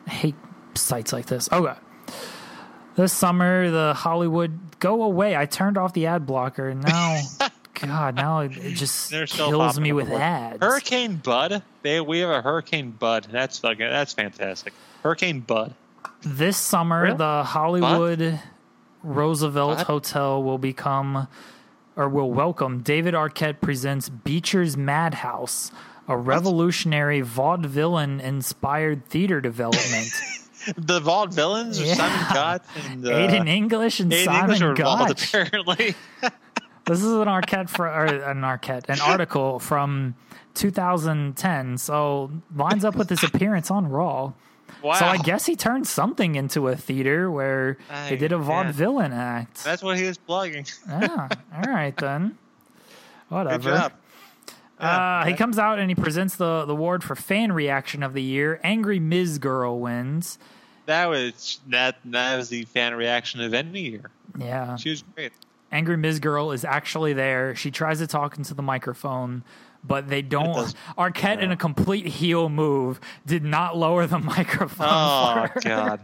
I hate sites like this. Okay. This summer, the Hollywood, go away. I turned off the ad blocker, and now, God, now it just They're still kills me popping with up. ads. Hurricane Bud. We have a Hurricane Bud. That's fantastic. Hurricane Bud. This summer, Really? the Hollywood Roosevelt What? Hotel will welcome David Arquette presents Beecher's Madhouse, a revolutionary vaudevillain-inspired theater development. The Vaudevillains with Yeah. Simon Gotch and Aiden English and Aiden Simon English were involved, Gotch. apparently. This is an article from 2010. So lines up with his appearance on Raw. Wow. So I guess he turned something into a theater where he did a vaudevillain act. That's what he was plugging. Yeah. All right then. Whatever. Good job. He comes out and he presents the award for fan reaction of the year. Angry Miz Girl wins. That was the fan reaction of any year. Yeah. She was great. Angry Miz Girl is actually there. She tries to talk into the microphone, but they don't. Arquette, in a complete heel move, did not lower the microphone. Oh, for her. God.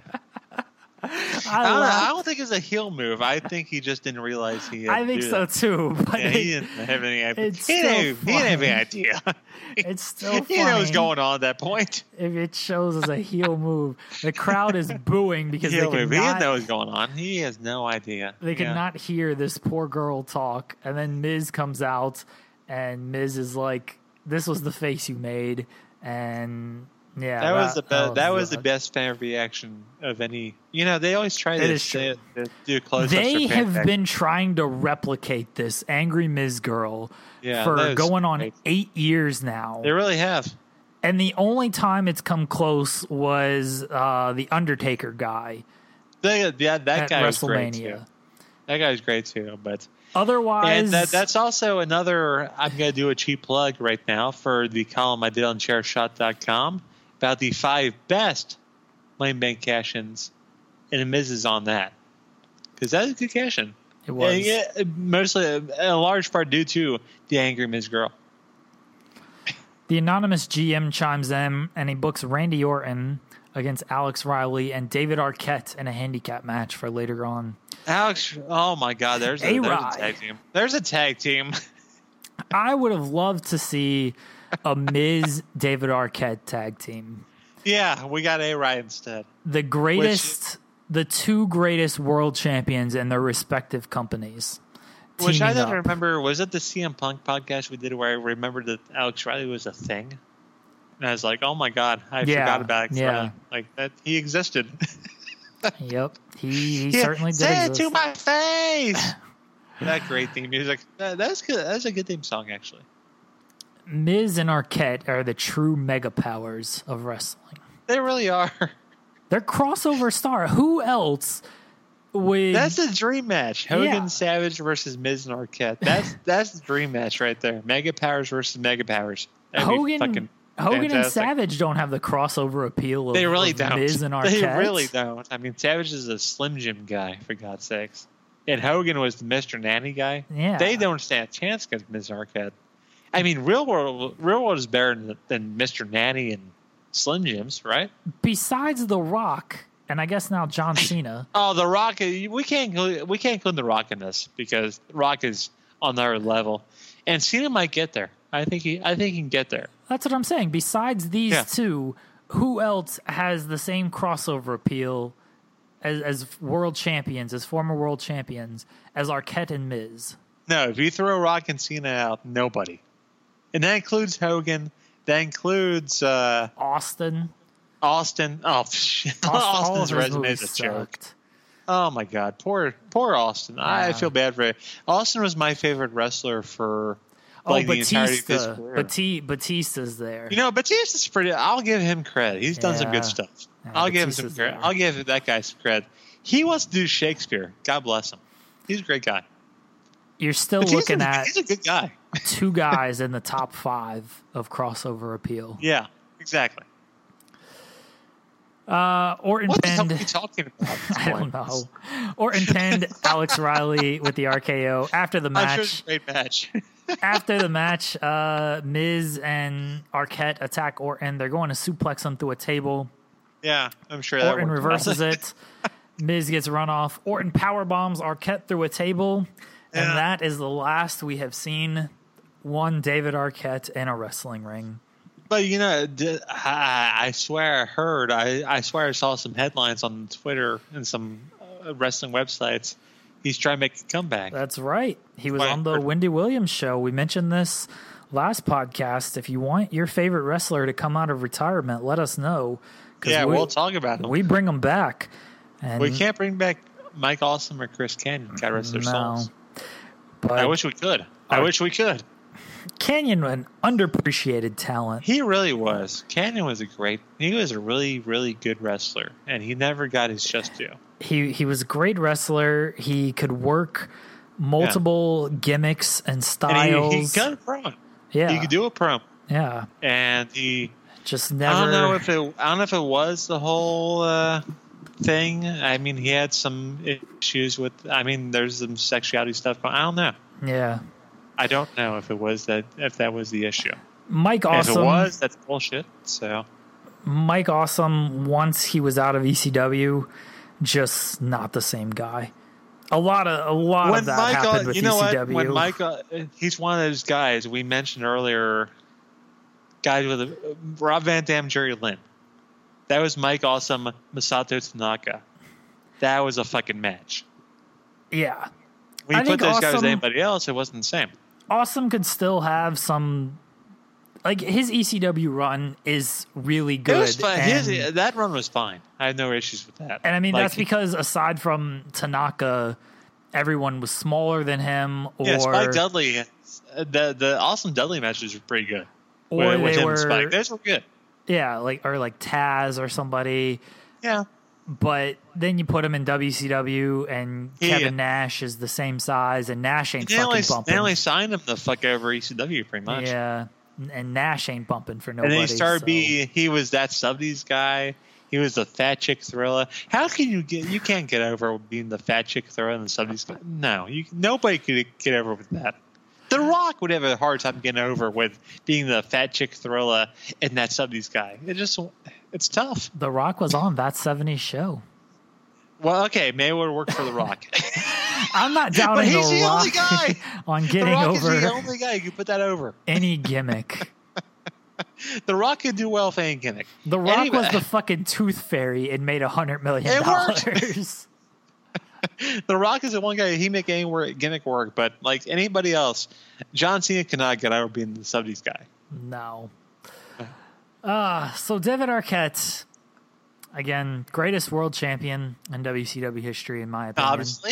I don't think it's a heel move. I think he just didn't realize he had I think so too. But Yeah, he didn't have any idea. it's He didn't still have any funny. idea. It's still He knew what was funny. going on at that point. If it shows as a heel move, the crowd is booing because Heel they move. He didn't know cannot, what was going on. He has no idea. they Yeah. cannot hear this poor girl talk. And then Miz comes out, and Miz is like, "This was the face you made," and yeah, That was the best. That was the good. best fan reaction of any. They always try It to is true. do close-ups. They for have fan been trying to replicate this Angry Miz Girl Yeah, for that was going on great. 8 years now. They really have. And the only time it's come close was the Undertaker guy That at guy was great too. WrestleMania. That guy was great too. But Otherwise, and that's also another. I'm going to do a cheap plug right now for the column I did on Chairshot.com about the 5 best Lane Bank cash-ins, and the Miz is on that because that is a good cash-in. it was. Yeah, mostly a large part due to the Angry Miz Girl. The anonymous GM chimes in and he books Randy Orton against Alex Riley and David Arquette in a handicap match for later on. Alex, oh my God, there's a tag team. There's a tag team. I would have loved to see a Miz David Arquette tag team. Yeah, we got A-Rye instead. The two greatest world champions in their respective companies. Which I teaming don't up. remember. Was it the CM Punk podcast we did where I remembered that Alex Riley was a thing? And I was like, oh my God, I forgot about Alex Riley. Like, that he existed. Yep, he Yeah, certainly did. say exist. it to my face! That great theme music. That's good. That's a good theme song, actually. Miz and Arquette are the true mega powers of wrestling. They really are. They're crossover star. Who else would? That's a dream match. Hogan Yeah. Savage versus Miz and Arquette. That's the dream match right there. Mega Powers versus Mega Powers. That'd be Hogan fucking and fantastic. Savage don't have the crossover appeal of, They really of don't. Miz and Arquette. They really don't. I mean, Savage is a Slim Jim guy, for God's sakes. And Hogan was the Mr. Nanny guy. Yeah. They don't stand a chance against Miz and Arquette. I mean, Real World is better than Mr. Nanny and Slim Jims, right? Besides The Rock, and I guess now John Cena. Oh, The Rock. We can't include The Rock in this because Rock is on their level, and Cena might get there. I think he can get there. That's what I'm saying. Besides these Yeah. two, who else has the same crossover appeal as world champions, as former world champions, as Arquette and Miz? No, if you throw Rock and Cena out, nobody. And that includes Hogan. That includes Austin. Austin. Oh, shit. All Austin's of his resume movies is a joke. sucked. Oh, my God. Poor Austin. I Yeah. feel bad for it. Austin was my favorite wrestler for like the entirety of his career. Batista's there. You know, Batista's pretty. I'll give him credit. He's done some Yeah. good stuff. Yeah, I'll give him Batista's some credit. there. I'll give that guy some credit. He wants to do Shakespeare. God bless him. He's a great guy. You're still Batista's looking at he's a good guy. two guys in the top 5 of crossover appeal. Yeah, exactly. Orton What the hell pinned. are you talking about? at this I don't point? know. Orton pinned Alex Riley with the RKO after the I'm sure match. it's a great match. After the match, Miz and Arquette attack Orton. They're going to suplex him through a table. Yeah, I'm sure that Orton worked reverses well. it. Miz gets run off. Orton power bombs Arquette through a table. And Yeah. that is the last we have seen one David Arquette in a wrestling ring. But I swear I heard. I swear I saw some headlines on Twitter and some wrestling websites. He's trying to make a comeback. That's right. He was Right. on the Wendy Williams show. We mentioned this last podcast. If you want your favorite wrestler to come out of retirement, let us know. 'Cause Yeah, we'll talk about him. We bring them back. And We can't bring back Mike Awesome or Chris Canyon. God rest their souls. But I wish we could. I wish we could. Canyon, an underappreciated talent. He really was. Canyon was he was a really, really good wrestler, and he never got his just due. He was a great wrestler. He could work multiple gimmicks and And styles. he got a promo. Yeah. He could do a promo. Yeah. And he Just never. I don't know if it was the whole thing. I mean, he had some issues with. I mean, there's some sexuality stuff going. I don't know. Yeah. I don't know if it was that. If that was the issue. Mike And Awesome. if it was, that's bullshit. So Mike Awesome, once he was out of ECW, just not the same guy. A lot of that happened with ECW. When Mike, he's one of those guys we mentioned earlier. Guys with Rob Van Dam, Jerry Lynn. That was Mike Awesome, Masato Tanaka. That was a fucking match. Yeah. When you I put think those guys with Awesome- anybody else, it wasn't the same. Awesome could still have some. Like, his ECW run is really good. It was fine. And, That run was fine. I had no issues with that. and I mean, Like, that's because aside from Tanaka, everyone was smaller than him. Or, yeah, Spike Dudley, the Awesome Dudley matches were pretty good. Or with they him were. and Spike. Those were good. Yeah, like Taz or somebody. Yeah. But then you put him in WCW, and Kevin Nash is the same size, and Nash ain't fucking bumping. They only signed him the fuck over ECW pretty much. Yeah, and Nash ain't bumping for nobody. And then he started so. he was that Subdies guy. He was the fat chick Thriller. How can you can't get over being the fat chick Thriller and the Subdies guy? No, nobody could get over with that. The Rock would have a hard time getting over with being the fat chick Thriller and that Subdies guy. It's tough. The Rock was on That 70s Show. Well, okay, maybe it would work for The Rock. I'm not But doubting he's the Rock only guy. on The getting Rock over is the only guy who can put that over. any gimmick. The Rock could do well with any gimmick. The Rock Anyway. was the fucking Tooth Fairy and made $100 million. It worked. The Rock is the one guy he make any gimmick work, but like anybody else, John Cena cannot get over being the Subdies guy. No. So David Arquette, again, greatest world champion in WCW history, in my opinion. Obviously,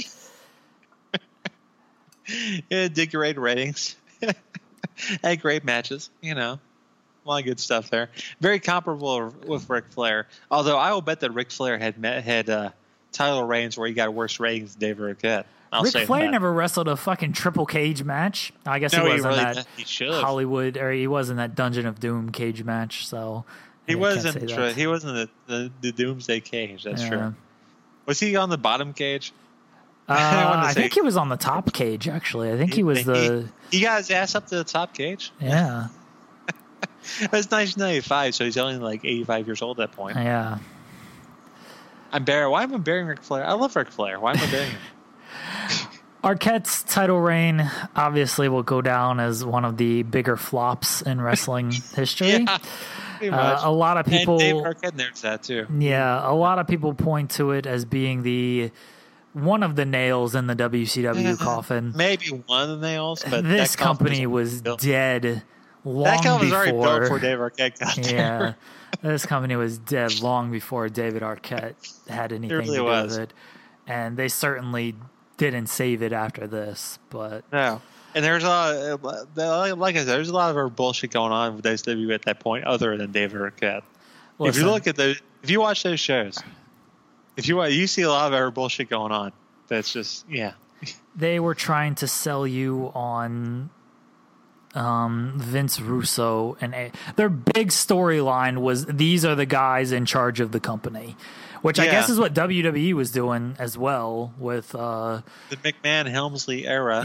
yeah, did great ratings, had great matches. A lot of good stuff there. Very comparable with Ric Flair. Although I will bet that Ric Flair had title reigns where he got worse ratings than David Arquette. Ric Flair never wrestled a fucking triple cage match. I guess No, he he was in really- that he should. Hollywood, or he was in that Dungeon of Doom cage match. So He I can't wasn't. say that. He wasn't the Doomsday Cage. That's Yeah. true. Was he on the bottom cage? I wanted to I say- think he was on the top cage. Actually, I think he was the He got his ass up to the top cage. yeah. It was 1995, so he's only like 85 years old at that point. Yeah. Why am I burying Ric Flair? I love Ric Flair. Why am I burying him? Arquette's title reign obviously will go down as one of the bigger flops in wrestling history. Yeah, pretty much. A lot of people, And Dave Arquette knows that too. yeah, a lot of people point to it as being one of the nails in the WCW coffin. Maybe one of the nails, but This that coffin company was built. dead long That company was already built before. before Dave Arquette got Yeah, there. this company was dead long before David Arquette had anything really to do was. with it, and they certainly didn't save it after this. But No. And there's a lot, like I said, there's a lot of our bullshit going on with WCW at that point, other than David Arquette. If listen, you look at if you watch those shows, you see a lot of our bullshit going on. That's just they were trying to sell you on Vince Russo, and their big storyline was these are the guys in charge of the company, which I Yeah. guess is what WWE was doing as well with the McMahon Helmsley era.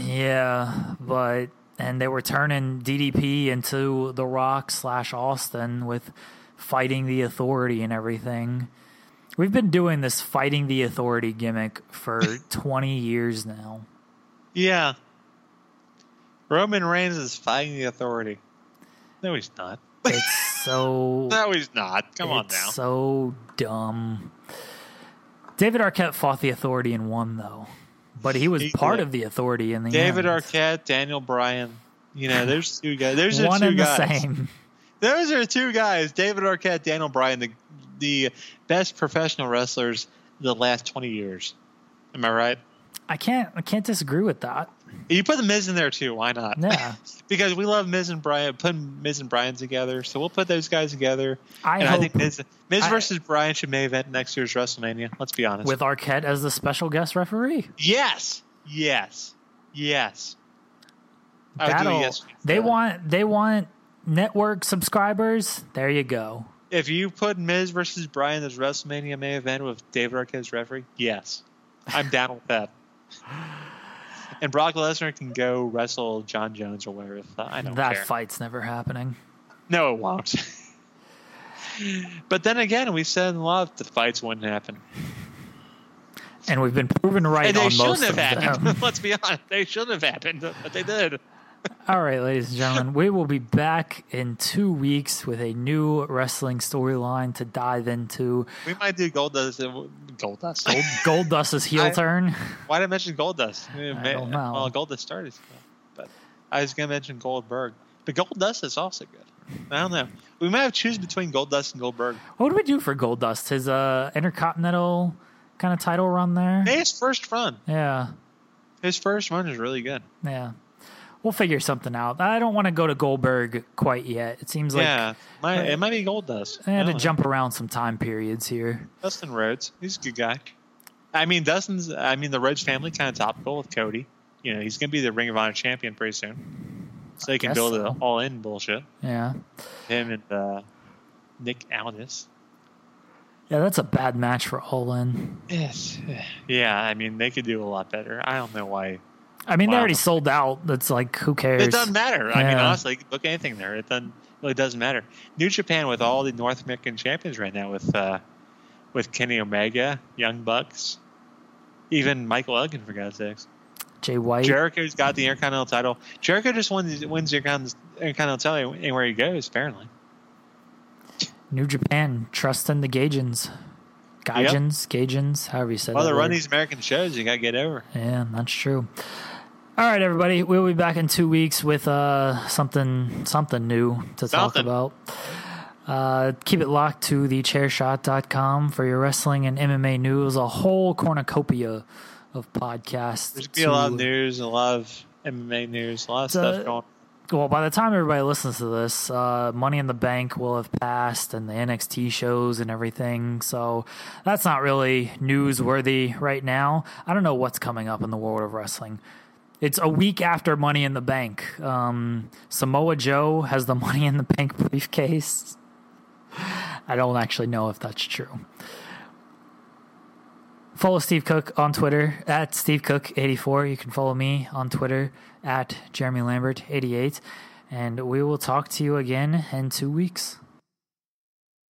and they were turning DDP into The Rock / Austin with fighting the Authority and everything. We've been doing this fighting the Authority gimmick for 20 years now. Yeah. Roman Reigns is fighting the Authority. No, he's not. It's so... No, he's not. Come on now. It's so dumb. David Arquette fought the Authority and won, though. But he was part of the Authority in the David end. Arquette, Daniel Bryan. You know, there's two guys. There's one two and guys. the same. Those are two guys. David Arquette, Daniel Bryan, the best professional wrestlers the last 20 years. Am I right? I can't disagree with that. You put the Miz in there too. Why not? Yeah. Because we love Miz and Bryan, putting Miz and Bryan together. So we'll put those guys together. I think Miz versus Bryan should main event next year's WrestleMania. Let's be honest. With Arquette as the special guest referee. Yes. They want network subscribers. There you go. If you put Miz versus Bryan as WrestleMania main event with David Arquette as referee, yes, I'm down with that. And Brock Lesnar can go wrestle John Jones or whatever. I don't care. That fight's never happening. No, it won't. But then again, we said a lot of the fights wouldn't happen. And we've been proven right And they on shouldn't most of have happened. them. Let's be honest. They shouldn't have happened, but they did. All right, ladies and gentlemen, we will be back in 2 weeks with a new wrestling storyline to dive into. We might do Goldust. Goldust's heel turn. Why did I mention Goldust? I don't know. Well, Goldust started, but I was going to mention Goldberg. But Goldust is also good. I don't know. We might have to choose between Goldust and Goldberg. What do we do for Goldust? His Intercontinental kind of title run there? His first run. Yeah. His first run is really good. Yeah. We'll figure something out. I don't want to go to Goldberg quite yet. It seems like it might be Goldust. I had to jump around some time periods here. Dustin Rhodes, he's a good guy. The Rhodes family kind of topical with Cody. You know, he's going to be the Ring of Honor champion pretty soon, so he can build the all-in bullshit. Yeah, him and Nick Aldis. Yeah, that's a bad match for All In. Yes. Yeah, they could do a lot better. I don't know why. They already sold out. That's like, who cares? It doesn't matter. Yeah. Honestly, book anything there. It really doesn't matter. New Japan with all the North American champions right now with Kenny Omega, Young Bucks, even Michael Elgin, for God's sakes. Jay White. Jericho's got the Intercontinental title. Jericho just wins the Intercontinental title anywhere he goes, apparently. New Japan, trust in the Gaijins. Gaijins, however you say that. Well, they run these American shows, you got to get over. Yeah, that's true. All right, everybody. We'll be back in 2 weeks with something new to talk about. Keep it locked to thechairshot.com for your wrestling and MMA news. A whole cornucopia of podcasts. There's going to be a lot of news, a lot of MMA news, a lot of stuff going on. Well, by the time everybody listens to this, Money in the Bank will have passed and the NXT shows and everything. So that's not really newsworthy right now. I don't know what's coming up in the world of wrestling. It's a week after Money in the Bank. Samoa Joe has the Money in the Bank briefcase. I don't actually know if that's true. Follow Steve Cook on Twitter at SteveCook84. You can follow me on Twitter at JeremyLambert88. And we will talk to you again in 2 weeks.